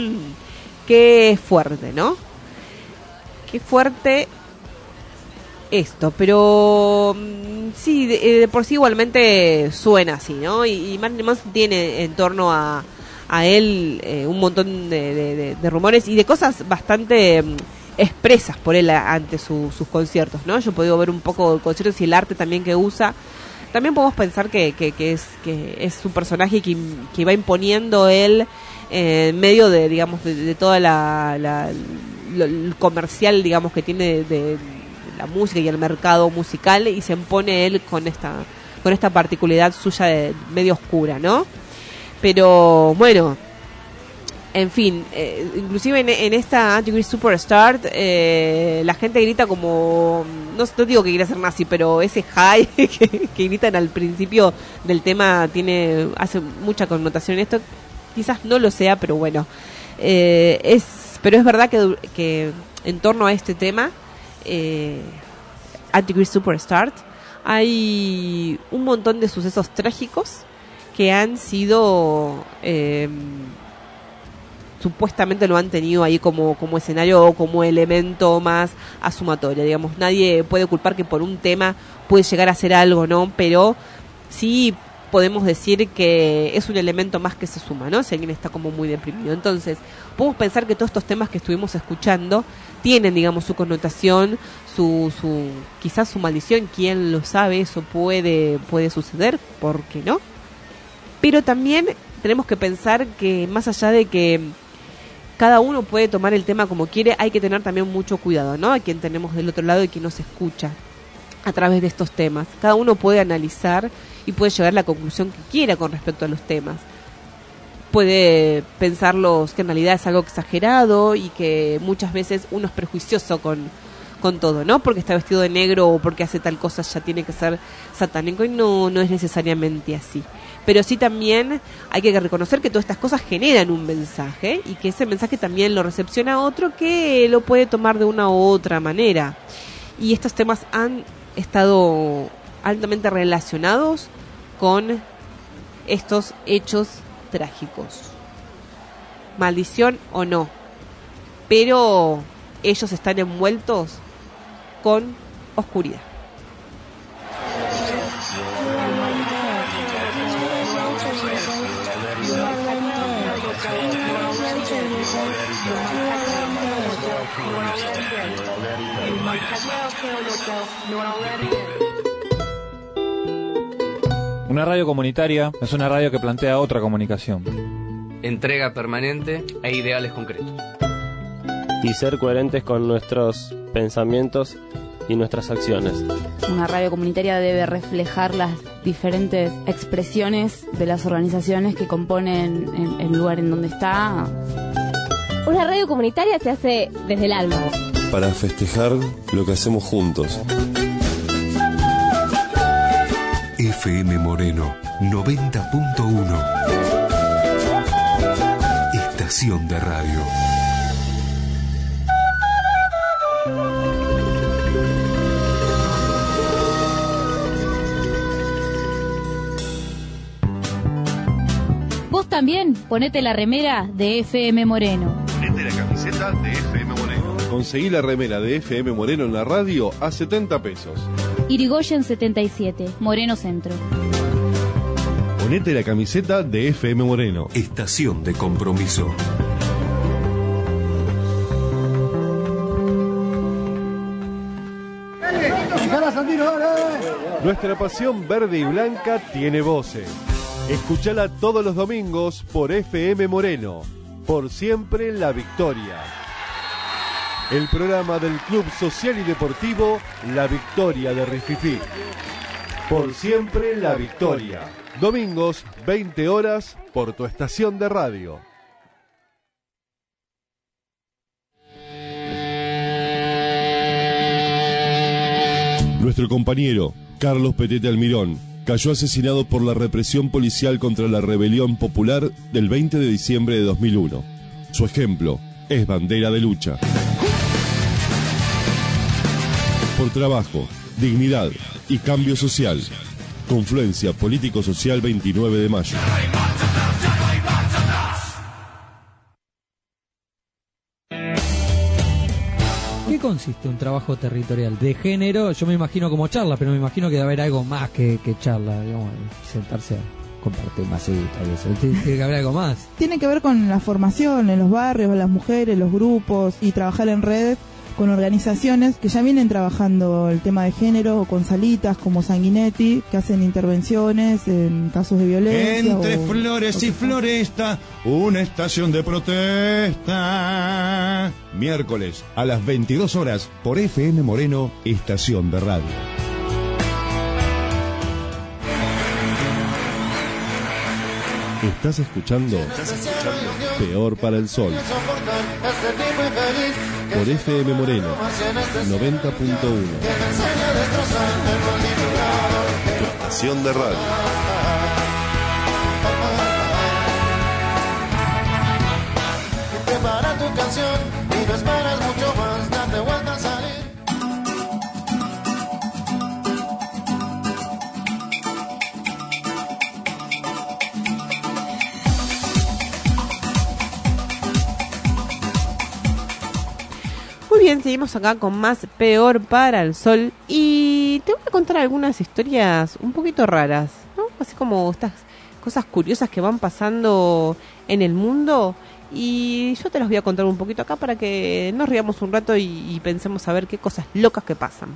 Qué fuerte, ¿no? Qué fuerte esto, pero sí, de por sí igualmente suena así, ¿no? Y Marilyn Manson tiene en torno a él un montón de rumores y de cosas bastante expresas por él ante sus conciertos, ¿no? Yo he podido ver un poco de conciertos y el arte también que usa. También podemos pensar que es un personaje que va imponiendo él en medio de, digamos, de toda el comercial, digamos, que tiene de la música y el mercado musical, y se impone él con esta particularidad suya de medio oscura, ¿no? Pero bueno, en fin, inclusive en esta Antichrist Superstar la gente grita como, no digo que quiera ser nazi, pero ese high que gritan al principio del tema hace mucha connotación en esto. Quizás no lo sea, pero bueno, pero es verdad que en torno a este tema Antichrist Superstar hay un montón de sucesos trágicos que han sido supuestamente lo han tenido ahí como escenario o como elemento más asumatorio, digamos. Nadie puede culpar que por un tema puede llegar a ser algo, ¿no? Pero sí podemos decir que es un elemento más que se suma, ¿no? Si alguien está como muy deprimido. Entonces, podemos pensar que todos estos temas que estuvimos escuchando tienen, digamos, su connotación, quizás su maldición. ¿Quién lo sabe? Eso puede suceder, ¿por qué no? Pero también tenemos que pensar que más allá de que cada uno puede tomar el tema como quiere, hay que tener también mucho cuidado, ¿no? A quien tenemos del otro lado y quien nos escucha a través de estos temas. Cada uno puede analizar y puede llegar a la conclusión que quiera con respecto a los temas. Puede pensarlos que en realidad es algo exagerado y que muchas veces uno es prejuicioso con todo, ¿no? Porque está vestido de negro o porque hace tal cosa ya tiene que ser satánico, y no es necesariamente así. Pero sí también hay que reconocer que todas estas cosas generan un mensaje y que ese mensaje también lo recepciona otro que lo puede tomar de una u otra manera. Y estos temas han estado altamente relacionados con estos hechos trágicos. Maldición o no, pero ellos están envueltos con oscuridad. Una radio comunitaria es una radio que plantea otra comunicación. Entrega permanente e ideales concretos. Y ser coherentes con nuestros pensamientos y nuestras acciones. Una radio comunitaria debe reflejar las diferentes expresiones de las organizaciones que componen el lugar en donde está. Una radio comunitaria se hace desde el alma. Para festejar lo que hacemos juntos. FM Moreno 90.1. Estación de radio. Vos también ponete la remera de FM Moreno. Ponete la camiseta de FM Moreno. Conseguí la remera de FM Moreno en la radio a 70 pesos. Irigoyen 77, Moreno Centro. Ponete la camiseta de FM Moreno. Estación de compromiso. Nuestra pasión verde y blanca tiene voces. Escuchala todos los domingos por FM Moreno. Por siempre la victoria. El programa del Club Social y Deportivo La Victoria de Rififí. Por siempre la victoria. Domingos, 20 horas, por tu estación de radio. Nuestro compañero, Carlos Petete Almirón, cayó asesinado por la represión policial contra la rebelión popular del 20 de diciembre de 2001. Su ejemplo es bandera de lucha. Por trabajo, dignidad y cambio social. Confluencia Político-Social 29 de mayo. qué consiste un trabajo territorial? De género, yo me imagino como charla, pero me imagino que debe haber algo más que charla, digamos, sentarse a compartir masita y eso. Tiene que haber algo más. Tiene que ver con la formación en los barrios, las mujeres, los grupos y trabajar en red con organizaciones que ya vienen trabajando el tema de género, o con salitas como Sanguinetti, que hacen intervenciones en casos de violencia. Entre flores y floresta, una estación de protesta. Miércoles a las 22 horas por FM Moreno, estación de radio. Estás escuchando Peor para el Sol por FM Moreno 90.1, estación de radio. Prepara tu canción y no esperes mucho más, date vuelta a salir. Muy bien, seguimos acá con más Peor para el Sol y te voy a contar algunas historias un poquito raras, ¿no? Así como estas cosas curiosas que van pasando en el mundo y yo te las voy a contar un poquito acá para que nos riamos un rato y pensemos a ver qué cosas locas que pasan.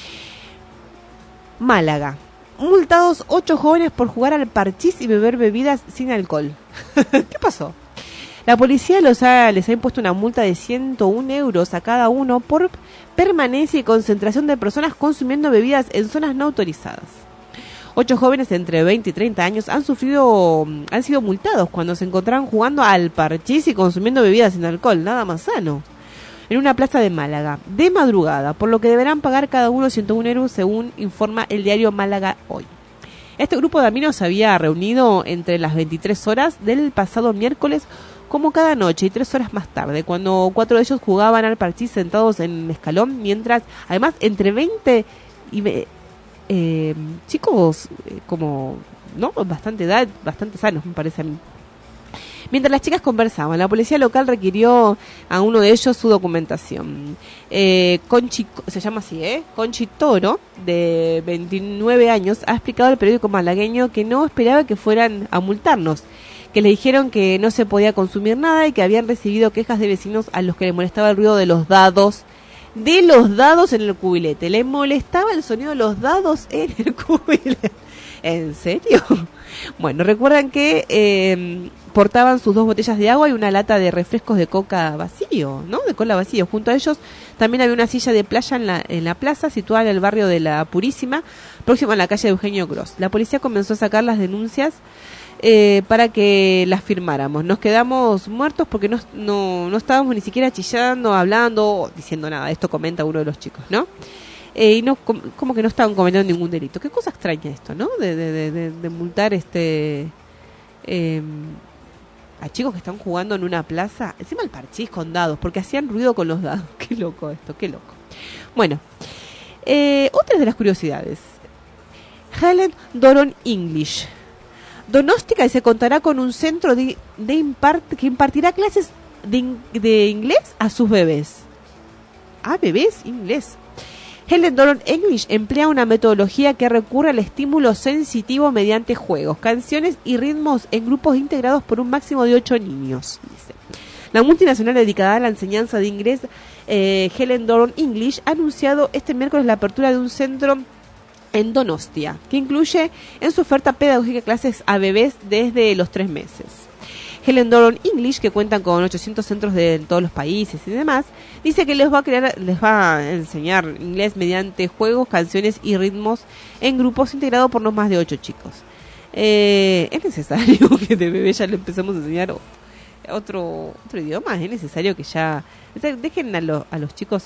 Málaga. Multados 8 jóvenes por jugar al parchís y beber bebidas sin alcohol. ¿Qué pasó? La policía les ha impuesto una multa de 101 euros a cada uno por permanencia y concentración de personas consumiendo bebidas en zonas no autorizadas. 8 jóvenes entre 20 y 30 años han sido multados cuando se encontraban jugando al parchís y consumiendo bebidas sin alcohol, nada más sano, en una plaza de Málaga, de madrugada, por lo que deberán pagar cada uno 101 euros, según informa el diario Málaga Hoy. Este grupo de amigos se había reunido entre las 23 horas del pasado miércoles, como cada noche, y 3 horas más tarde, cuando 4 de ellos jugaban al parchís sentados en el escalón, mientras, además, entre 20 y chicos como, ¿no? Bastante edad, bastante sanos, me parece a mí. Mientras las chicas conversaban, la policía local requirió a uno de ellos su documentación. Conchi, se llama así, Conchi Toro, de 29 años, ha explicado al periódico malagueño que no esperaba que fueran a multarnos, que le dijeron que no se podía consumir nada y que habían recibido quejas de vecinos a los que les molestaba el ruido de los dados en el cubilete. Le molestaba el sonido de los dados en el cubilete. ¿En serio? Bueno, recuerdan que portaban sus 2 botellas de agua y una lata de refrescos de coca vacío, ¿no? De cola vacío. Junto a ellos también había una silla de playa en la plaza situada en el barrio de La Purísima, próxima a la calle de Eugenio Gross. La policía comenzó a sacar las denuncias para que las firmáramos. Nos quedamos muertos porque no estábamos ni siquiera chillando, hablando, diciendo nada. Esto comenta uno de los chicos, ¿no? Y no, como que no estaban cometiendo ningún delito. Qué cosa extraña esto, ¿no? De multar a chicos que están jugando en una plaza, encima el parchís con dados, porque hacían ruido con los dados. Qué loco esto, qué loco. Bueno, otras de las curiosidades. Helen Doron English. Donóstica, y se contará con un centro que impartirá clases de inglés a sus bebés. Ah, bebés, inglés. Helen Doron English emplea una metodología que recurre al estímulo sensitivo mediante juegos, canciones y ritmos en grupos integrados por un máximo de 8 niños. Dice. La multinacional dedicada a la enseñanza de inglés, Helen Doron English, ha anunciado este miércoles la apertura de un centro en Donostia, que incluye en su oferta pedagógica clases a bebés desde los 3 meses. Helen Doron English, que cuentan con 800 centros de todos los países y demás, dice que les va a enseñar inglés mediante juegos, canciones y ritmos en grupos integrados por no más de 8 chicos. ¿Es necesario que de bebé ya le empecemos a enseñar otro idioma? ¿Es necesario que ya dejen a los chicos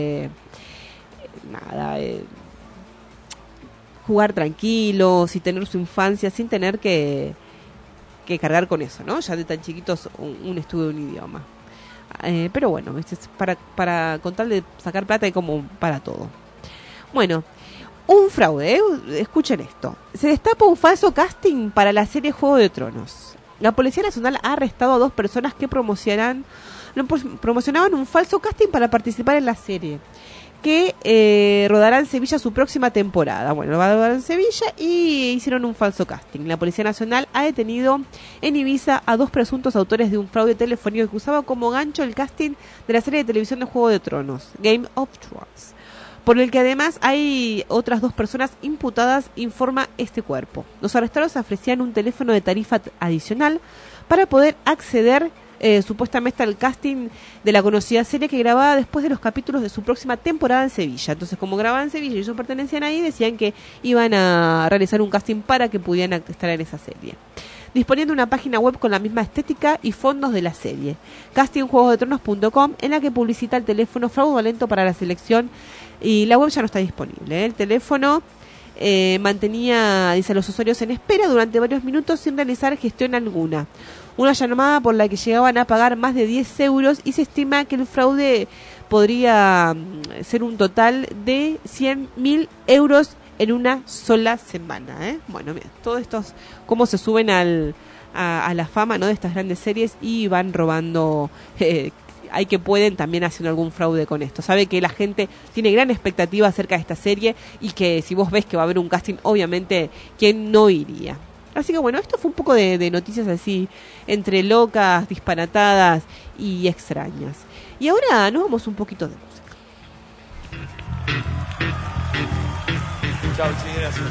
jugar tranquilos y tener su infancia sin tener que cargar con eso, ¿no? Ya de tan chiquitos un estudio de un idioma. Pero bueno, es para contar de sacar plata y como para todo. Bueno, un fraude, escuchen esto. Se destapa un falso casting para la serie Juego de Tronos. La Policía Nacional ha arrestado a 2 personas que promocionaban un falso casting para participar en la serie. que rodará en Sevilla su próxima temporada. Bueno, lo va a rodar en Sevilla y hicieron un falso casting. La Policía Nacional ha detenido en Ibiza a 2 presuntos autores de un fraude telefónico que usaba como gancho el casting de la serie de televisión de Juego de Tronos, Game of Thrones, por el que además hay otras 2 personas imputadas, informa este cuerpo. Los arrestados ofrecían un teléfono de tarifa adicional para poder acceder supuestamente al casting de la conocida serie que grababa después de los capítulos de su próxima temporada en Sevilla. Entonces, como grababan en Sevilla y ellos pertenecían ahí, decían que iban a realizar un casting para que pudieran estar en esa serie, disponiendo de una página web con la misma estética y fondos de la serie, castingjuegosdetronos.com, en la que publicita el teléfono fraudulento para la selección, y la web ya no está disponible. El teléfono mantenía, dice, a los usuarios en espera durante varios minutos sin realizar gestión alguna. Una llamada por la que llegaban a pagar más de 10 euros, y se estima que el fraude podría ser un total de 100.000 euros en una sola semana. Bueno, mira, todos estos, cómo se suben a la fama, ¿no?, de estas grandes series y van robando. Hay que pueden también haciendo algún fraude con esto. Sabe que la gente tiene gran expectativa acerca de esta serie y que si vos ves que va a haber un casting, obviamente, ¿quién no iría? Así que bueno, esto fue un poco de noticias así, entre locas, disparatadas y extrañas. Y ahora nos vamos un poquito de música. Chao, sí, gracias.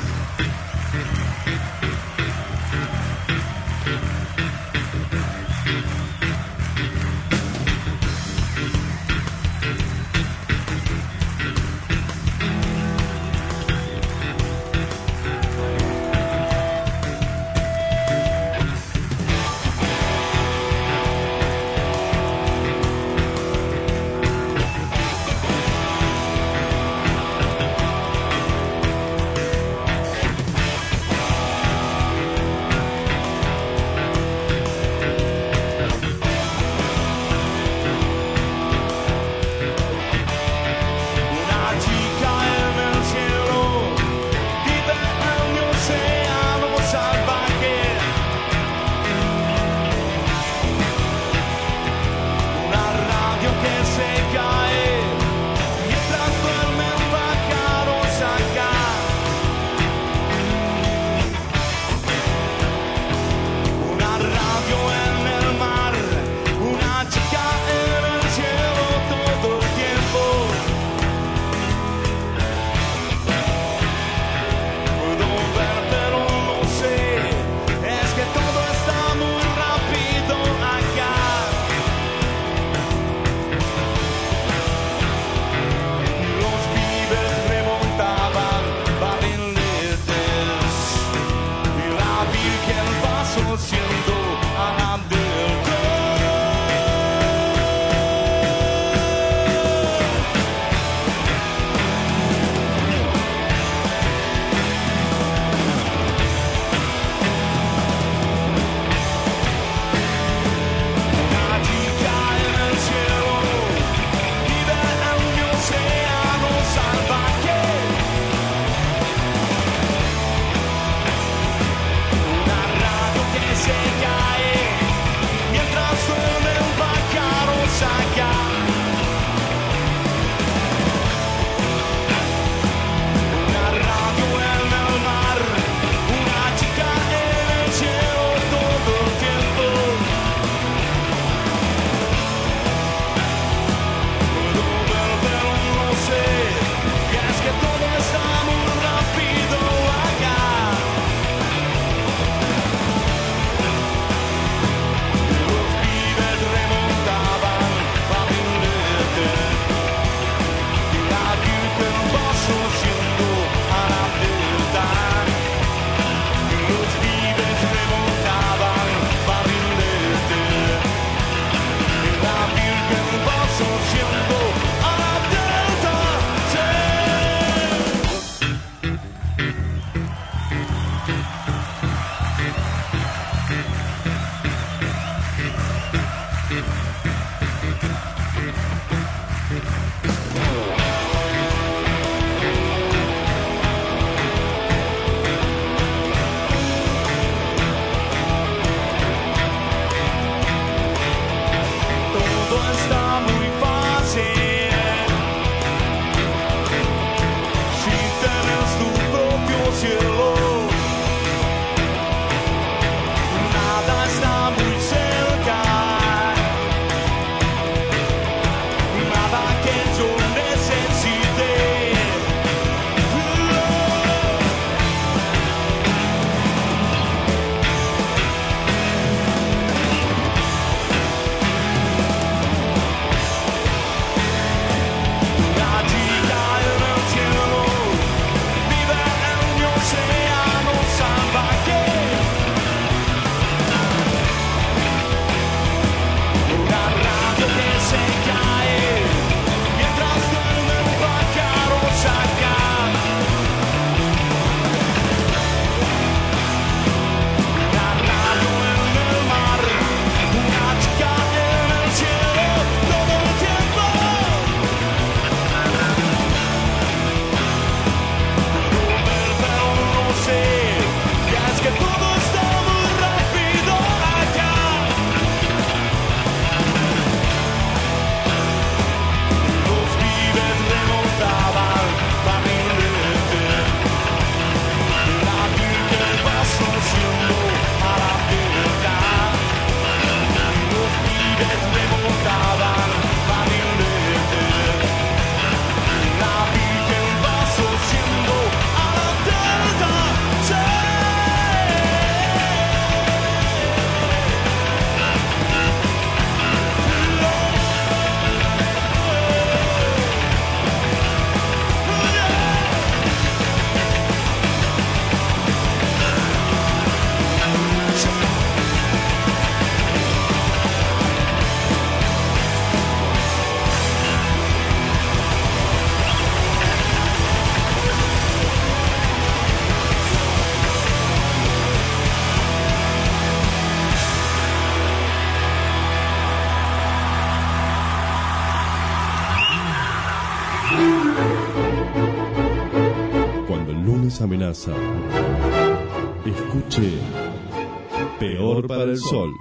les amenaza. Escuche Peor para el Sol.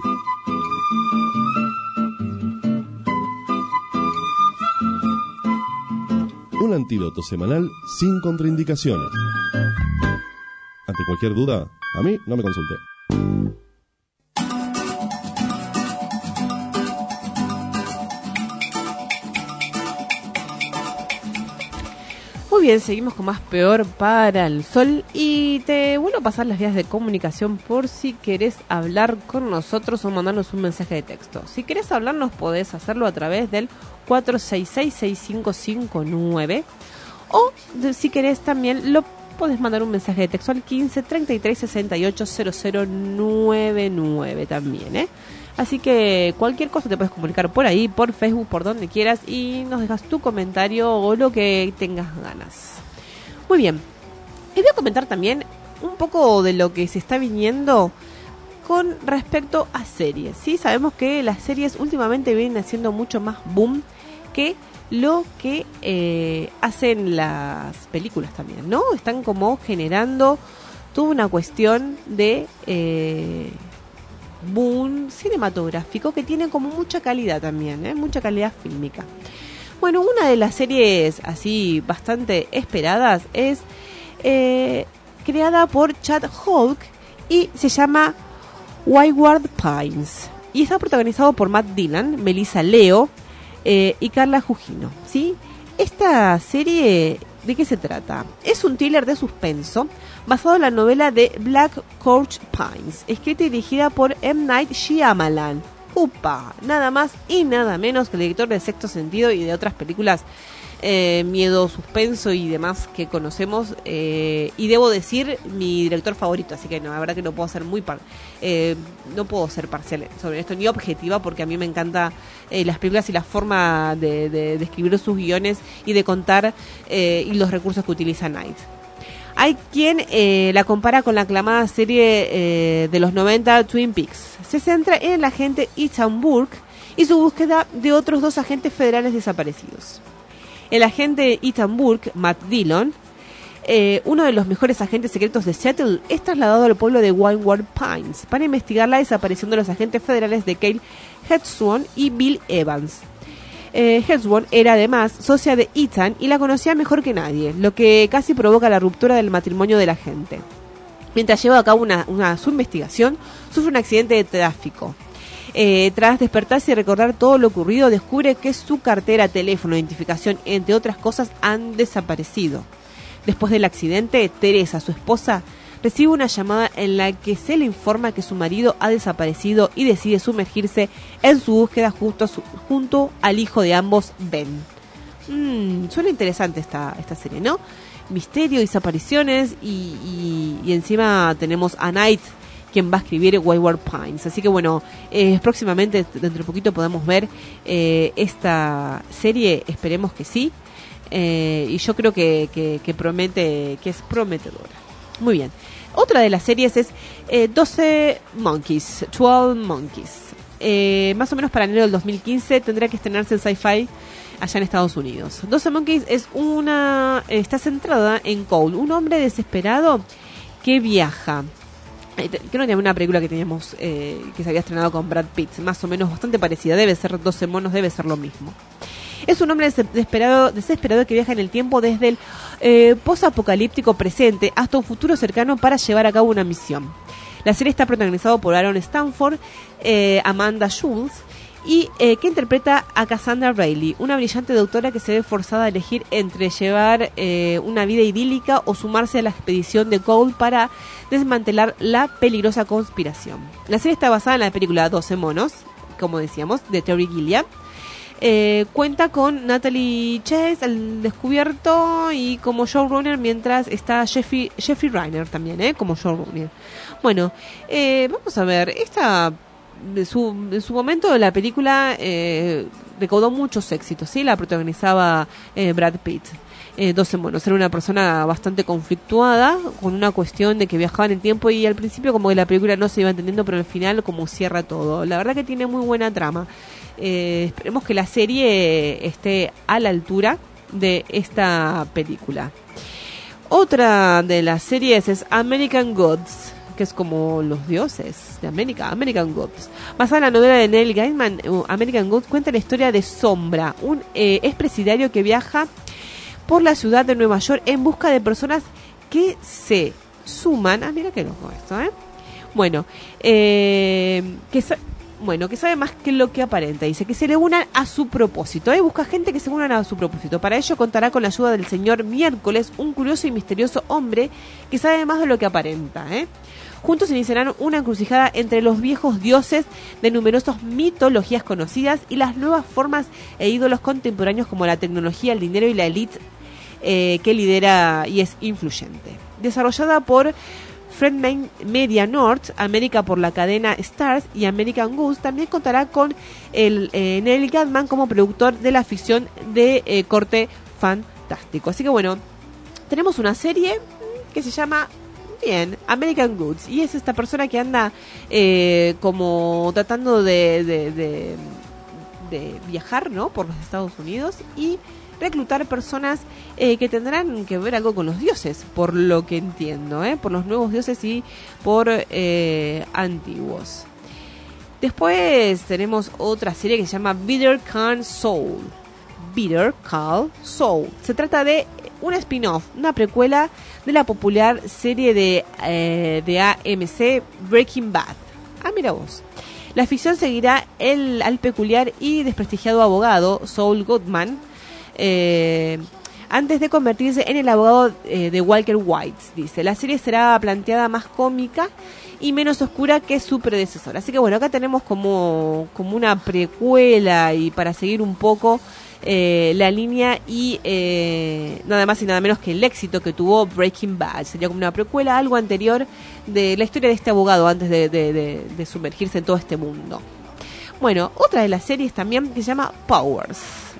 Un antídoto semanal sin contraindicaciones. Ante cualquier duda, a mí no me consulte. Muy bien, seguimos con más Peor para el Sol y te vuelvo a pasar las vías de comunicación por si querés hablar con nosotros o mandarnos un mensaje de texto. Si querés hablarnos podés hacerlo a través del 466-6559 o si querés también lo podés mandar un mensaje de texto al 15 33 68 0099 también, Así que cualquier cosa te puedes comunicar por ahí, por Facebook, por donde quieras y nos dejas tu comentario o lo que tengas ganas. Muy bien, y voy a comentar también un poco de lo que se está viniendo con respecto a series. Sí, sabemos que las series últimamente vienen haciendo mucho más boom que lo que hacen las películas también, ¿no? Están como generando toda una cuestión de boom cinematográfico que tiene como mucha calidad también, mucha calidad fílmica. Bueno, una de las series así bastante esperadas es creada por Chad Hawke y se llama Wayward Pines y está protagonizado por Matt Dillon, Melissa Leo y Carla Gugino, ¿sí? Esta serie, ¿de qué se trata? Es un thriller de suspenso basado en la novela de Black Couch Pines, escrita y dirigida por M. Night Shyamalan. ¡Upa! Nada más y nada menos que el director de Sexto Sentido y de otras películas miedo, suspenso y demás que conocemos, y debo decir mi director favorito, así que no, la verdad que no puedo ser no puedo ser parcial sobre esto ni objetiva, porque a mí me encanta las películas y la forma de escribir sus guiones y de contar y los recursos que utiliza Night. Hay quien la compara con la aclamada serie de los 90 Twin Peaks. Se centra en el agente Ethan Burke y su búsqueda de otros 2 agentes federales desaparecidos. El agente Ethan Burke, Matt Dillon, uno de los mejores agentes secretos de Seattle, es trasladado al pueblo de Wayward Pines para investigar la desaparición de los agentes federales de Cale Heston y Bill Evans. Heston era además socia de Ethan y la conocía mejor que nadie, lo que casi provoca la ruptura del matrimonio del agente. Mientras lleva a cabo su investigación, sufre un accidente de tráfico. Tras despertarse y recordar todo lo ocurrido, descubre que su cartera, teléfono, identificación, entre otras cosas, han desaparecido. Después del accidente, Teresa, su esposa, recibe una llamada en la que se le informa que su marido ha desaparecido y decide sumergirse en su búsqueda junto al hijo de ambos, Ben. Suena interesante esta serie, ¿no? Misterio, desapariciones y encima tenemos a Night, quien va a escribir Wayward Pines. Así que bueno, próximamente, dentro de poquito, podemos ver esta serie, esperemos que sí. Y yo creo que promete, que es prometedora. Muy bien. Otra de las series es 12 Monkeys. Más o menos para enero del 2015 tendrá que estrenarse en Sci-Fi allá en Estados Unidos. 12 Monkeys está centrada en Cole, un hombre desesperado que viaja. Creo que era una película que teníamos que se había estrenado con Brad Pitt, más o menos bastante parecida. Debe ser 12 monos, debe ser lo mismo. Es un hombre desesperado que viaja en el tiempo desde el posapocalíptico presente hasta un futuro cercano para llevar a cabo una misión. La serie está protagonizada por Aaron Stanford, Amanda Schulz y que interpreta a Cassandra Bailey, una brillante doctora que se ve forzada a elegir entre llevar una vida idílica o sumarse a la expedición de Cole para desmantelar la peligrosa conspiración. La serie está basada en la película 12 monos, como decíamos, de Terry Gilliam. Cuenta con Natalie Chase al descubierto y como showrunner, mientras está Jeffrey Reiner también, como showrunner. Bueno, vamos a ver, en su momento la película recaudó muchos éxitos, ¿sí? La protagonizaba Brad Pitt. 12 monos, era una persona bastante conflictuada con una cuestión de que viajaba en el tiempo y al principio como que la película no se iba entendiendo, pero al final como cierra todo. La verdad que tiene muy buena trama. Esperemos que la serie esté a la altura de esta película. Otra de las series es American Gods, que es como los dioses de América, American Gods. Basada en la novela de Neil Gaiman, American Gods cuenta la historia de Sombra, un expresidiario que viaja por la ciudad de Nueva York en busca de personas que se suman. Mira qué loco esto, Bueno, que sabe más que lo que aparenta. Dice que se le unan a su propósito. Busca gente que se unan a su propósito. Para ello contará con la ayuda del señor Miércoles, un curioso y misterioso hombre que sabe más de lo que aparenta. Juntos iniciarán una encrucijada entre los viejos dioses de numerosas mitologías conocidas y las nuevas formas e ídolos contemporáneos como la tecnología, el dinero y la élite que lidera y es influyente. Desarrollada por Friedman Media North, América por la cadena Stars y American Gods, también contará con Neil Gaiman como productor de la ficción de corte fantástico. Así que bueno, tenemos una serie que se llama American Gods, y es esta persona que anda como tratando de viajar, ¿no?, por los Estados Unidos y reclutar personas que tendrán que ver algo con los dioses, por lo que entiendo, por los nuevos dioses y por antiguos. Después tenemos otra serie que se llama Better Call Saul. Better Call Saul. Se trata de un spin-off, una precuela de la popular serie de AMC Breaking Bad. Mira vos. La ficción seguirá al peculiar y desprestigiado abogado Saul Goodman, antes de convertirse en el abogado de Walter White. Dice, la serie será planteada más cómica y menos oscura que su predecesor. Así que bueno, acá tenemos como una precuela y para seguir un poco la línea y nada más y nada menos que el éxito que tuvo Breaking Bad. Sería como una precuela, algo anterior de la historia de este abogado antes de sumergirse en todo este mundo. Bueno, otra de las series también que se llama Powers.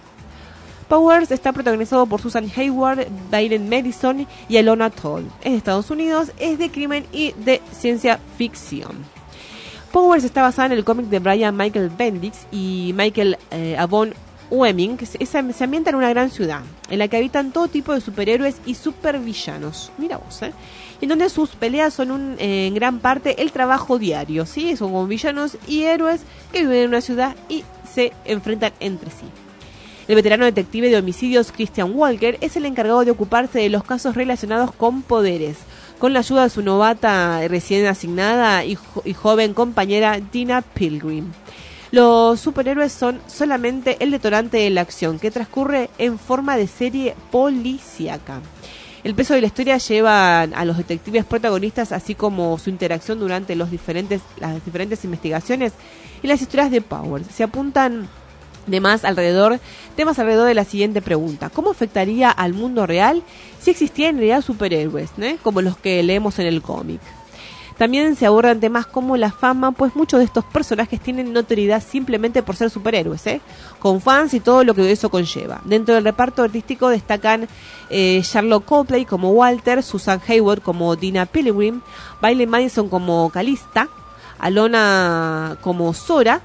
Powers está protagonizado por Susan Hayward, Biden Madison y Alona Toll. Es de Estados Unidos, es de crimen y de ciencia ficción. Powers está basada en el cómic de Brian Michael Bendix y Michael Avon Ueming, que se ambienta en una gran ciudad, en la que habitan todo tipo de superhéroes y supervillanos. Mira vos, en donde sus peleas son en gran parte el trabajo diario, ¿sí? Son como villanos y héroes que viven en una ciudad y se enfrentan entre sí. El veterano detective de homicidios Christian Walker es el encargado de ocuparse de los casos relacionados con poderes, con la ayuda de su novata recién asignada y joven compañera Dina Pilgrim. Los superhéroes son solamente el detonante de la acción, que transcurre en forma de serie policíaca. El peso de la historia lleva a los detectives protagonistas, así como su interacción durante las diferentes investigaciones y las historias de Powers. Se apuntan temas alrededor de la siguiente pregunta: ¿cómo afectaría al mundo real si existieran en realidad superhéroes, como los que leemos en el cómic? También se abordan temas como la fama, pues muchos de estos personajes tienen notoriedad simplemente por ser superhéroes, con fans y todo lo que eso conlleva. Dentro del reparto artístico destacan Charlotte Copley como Walter, Susan Hayward como Dina Pilgrim, Bailey Madison como Calista, Alona como Sora,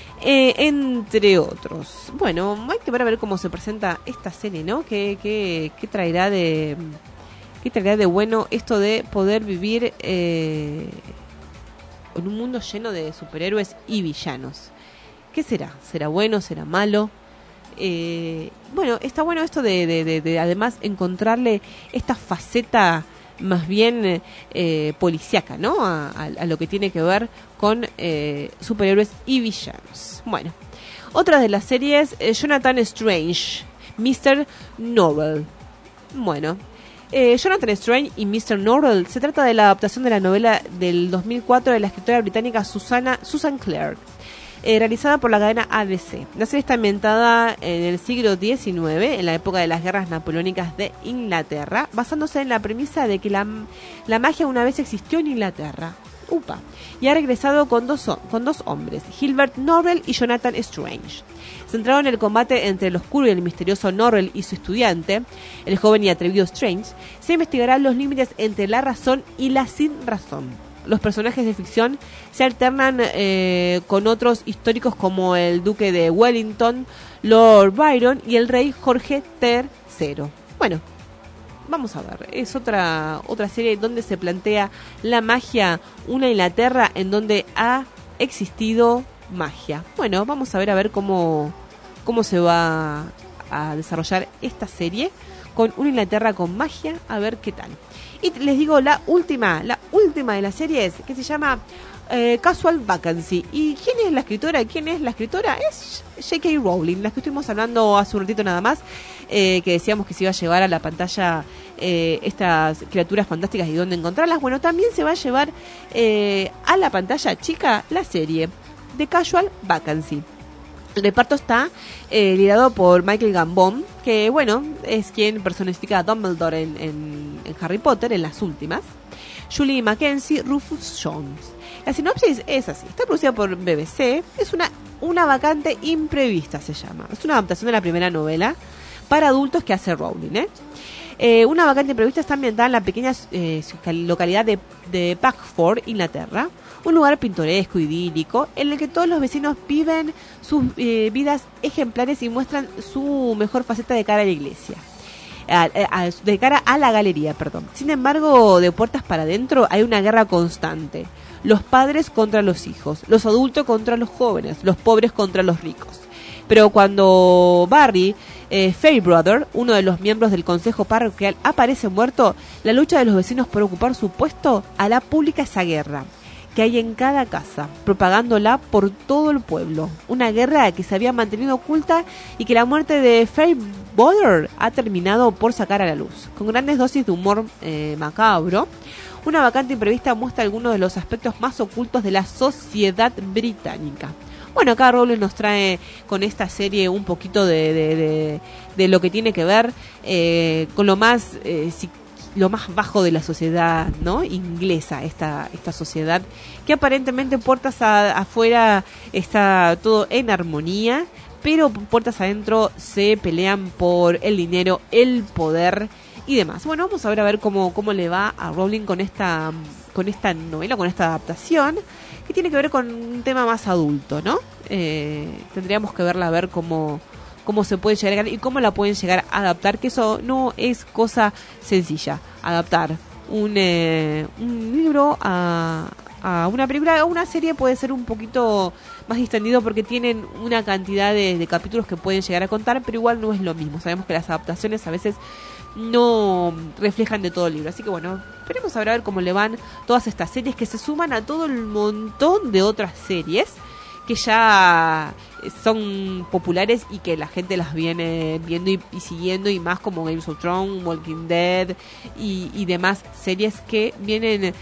entre otros. Bueno, hay que ver a ver cómo se presenta esta serie, ¿no? ¿Qué traerá de bueno esto de poder vivir en un mundo lleno de superhéroes y villanos? ¿Qué será? ¿Será bueno? ¿Será malo? Bueno, está bueno esto de además encontrarle esta faceta más bien policíaca, ¿no? A lo que tiene que ver con superhéroes y villanos. Bueno, otra de las series, Jonathan Strange, Mr. Norrell. Bueno, Jonathan Strange y Mr. Norrell se trata de la adaptación de la novela del 2004 de la escritora británica Susan Clarke, realizada por la cadena ABC. La serie está ambientada en el siglo XIX, en la época de las guerras napoleónicas de Inglaterra, basándose en la premisa de que la magia una vez existió en Inglaterra. Y ha regresado con dos hombres, Gilbert Norrell y Jonathan Strange. Centrado en el combate entre el oscuro y el misterioso Norrell y su estudiante, el joven y atrevido Strange, se investigarán los límites entre la razón y la sin razón. Los personajes de ficción se alternan con otros históricos como el duque de Wellington, Lord Byron y el rey Jorge III. Bueno, vamos a ver, es otra serie donde se plantea la magia, una Inglaterra en donde ha existido magia. Bueno, vamos a ver cómo se va a desarrollar esta serie con una Inglaterra con magia, a ver qué tal. Y les digo la última de las series, que se llama Casual Vacancy. ¿Y quién es la escritora? Es J.K. Rowling, la que estuvimos hablando hace un ratito nada más, que decíamos que se iba a llevar a la pantalla estas criaturas fantásticas y dónde encontrarlas. Bueno, también se va a llevar a la pantalla chica la serie de Casual Vacancy. El reparto está liderado por Michael Gambon, que bueno, es quien personifica a Dumbledore en Harry Potter, en las últimas. Julie Mackenzie, Rufus Jones. La sinopsis es así, está producida por BBC, es una vacante imprevista, se llama. Es una adaptación de la primera novela para adultos que hace Rowling, una vacante imprevista está ambientada en la pequeña localidad de Packford, Inglaterra, un lugar pintoresco, idílico, en el que todos los vecinos viven sus vidas ejemplares y muestran su mejor faceta de cara a la iglesia. De cara a la galería, perdón. Sin embargo, de puertas para adentro hay una guerra constante. Los padres contra los hijos, los adultos contra los jóvenes, los pobres contra los ricos. Pero cuando Barry Fairbrother, uno de los miembros del consejo parroquial, aparece muerto, la lucha de los vecinos por ocupar su puesto hará pública esa guerra que hay en cada casa, propagándola por todo el pueblo. Una guerra que se había mantenido oculta y que la muerte de Fairbrother ha terminado por sacar a la luz. Con grandes dosis de humor macabro, una vacante imprevista muestra algunos de los aspectos más ocultos de la sociedad británica. Bueno, acá Rowling nos trae con esta serie un poquito de lo que tiene que ver con lo más bajo de la sociedad, ¿no? Inglesa, esta sociedad que aparentemente puertas afuera está todo en armonía, pero puertas adentro se pelean por el dinero, el poder y demás. Bueno, vamos a ver cómo le va a Rowling con esta novela, con esta adaptación, que tiene que ver con un tema más adulto, ¿no? Tendríamos que verla, a ver cómo se puede llegar y cómo la pueden llegar a adaptar, que eso no es cosa sencilla. Adaptar un libro a una película o una serie puede ser un poquito más distendido porque tienen una cantidad de capítulos que pueden llegar a contar, pero igual no es lo mismo. Sabemos que las adaptaciones a veces no reflejan de todo el libro, así que bueno, esperemos a ver cómo le van todas estas series que se suman a todo el montón de otras series que ya son populares y que la gente las viene viendo y siguiendo, y más como Game of Thrones, Walking Dead y demás series que vienen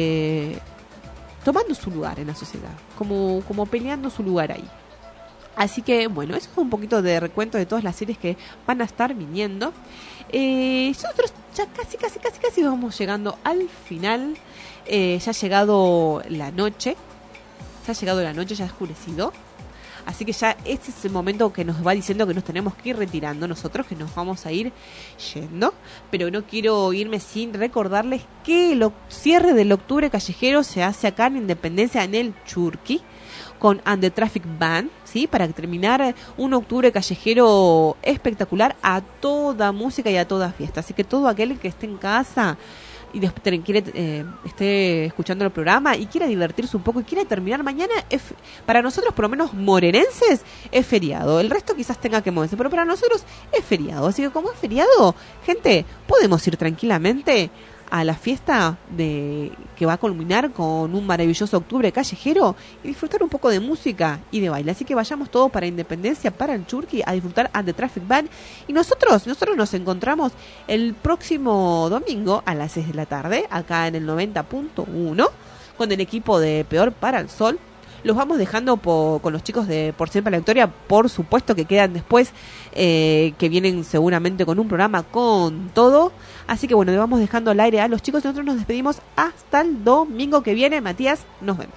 tomando su lugar en la sociedad, como peleando su lugar ahí. Así que bueno, eso fue un poquito de recuento de todas las series que van a estar viniendo. Nosotros ya casi vamos llegando al final. Ya ha llegado la noche, ya ha oscurecido. Así que ya este es el momento que nos va diciendo que nos tenemos que ir retirando nosotros, que nos vamos a ir yendo. Pero no quiero irme sin recordarles que el cierre del Octubre Callejero se hace acá en Independencia, en el Churqui, con And the Traffic Band, ¿sí? Para terminar un Octubre Callejero espectacular, a toda música y a toda fiesta. Así que todo aquel que esté en casa y esté escuchando el programa y quiera divertirse un poco y quiera terminar mañana, para nosotros, por lo menos morenenses, es feriado. El resto quizás tenga que moverse, pero para nosotros es feriado. Así que como es feriado, gente, podemos ir tranquilamente a la fiesta que va a culminar con un maravilloso Octubre Callejero y disfrutar un poco de música y de baile. Así que vayamos todos para Independencia, para el Churqui, a disfrutar And the Traffic Band. Y nosotros nos encontramos el próximo domingo a las 6 de la tarde, acá en el 90.1, con el equipo de Peor para el Sol. Los vamos dejando con los chicos de Por Siempre la Victoria, por supuesto, que quedan después, que vienen seguramente con un programa con todo. Así que bueno, le vamos dejando al aire a los chicos y nosotros nos despedimos hasta el domingo que viene. Matías, nos vemos.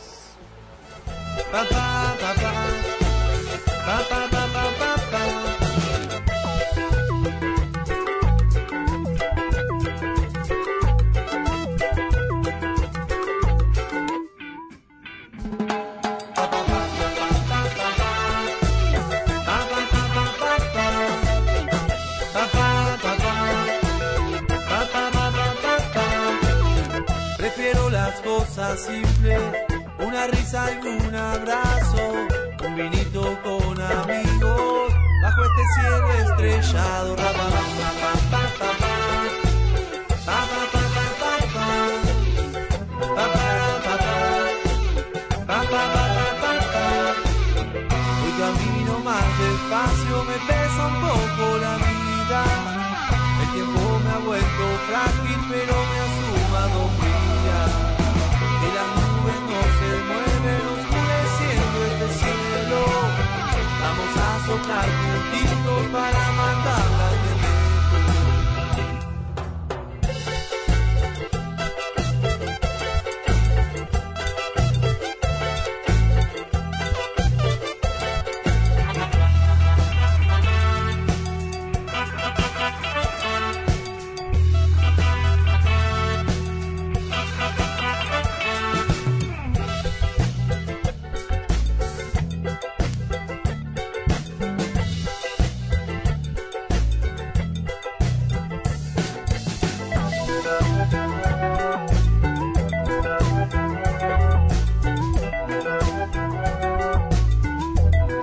cosa simple, una risa, algún abrazo, un vinito con amigos, bajo este cielo estrellado. Ra, pa, pa, pa, pa, pa, pa. Pa, pa, pa, pa, pa, pa. Pa, pa, pa, pa. Pa, pa, pa, pa, pa, pa. Hoy camino más despacio, me pesa un poco la vida. El tiempo me ha vuelto frágil, pero me ha sumado vida. Que las nubes no se mueven, oscureciendo este cielo. Vamos a soplar juntitos para matarlas de lejos.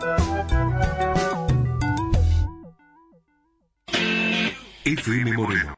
FM Moreno.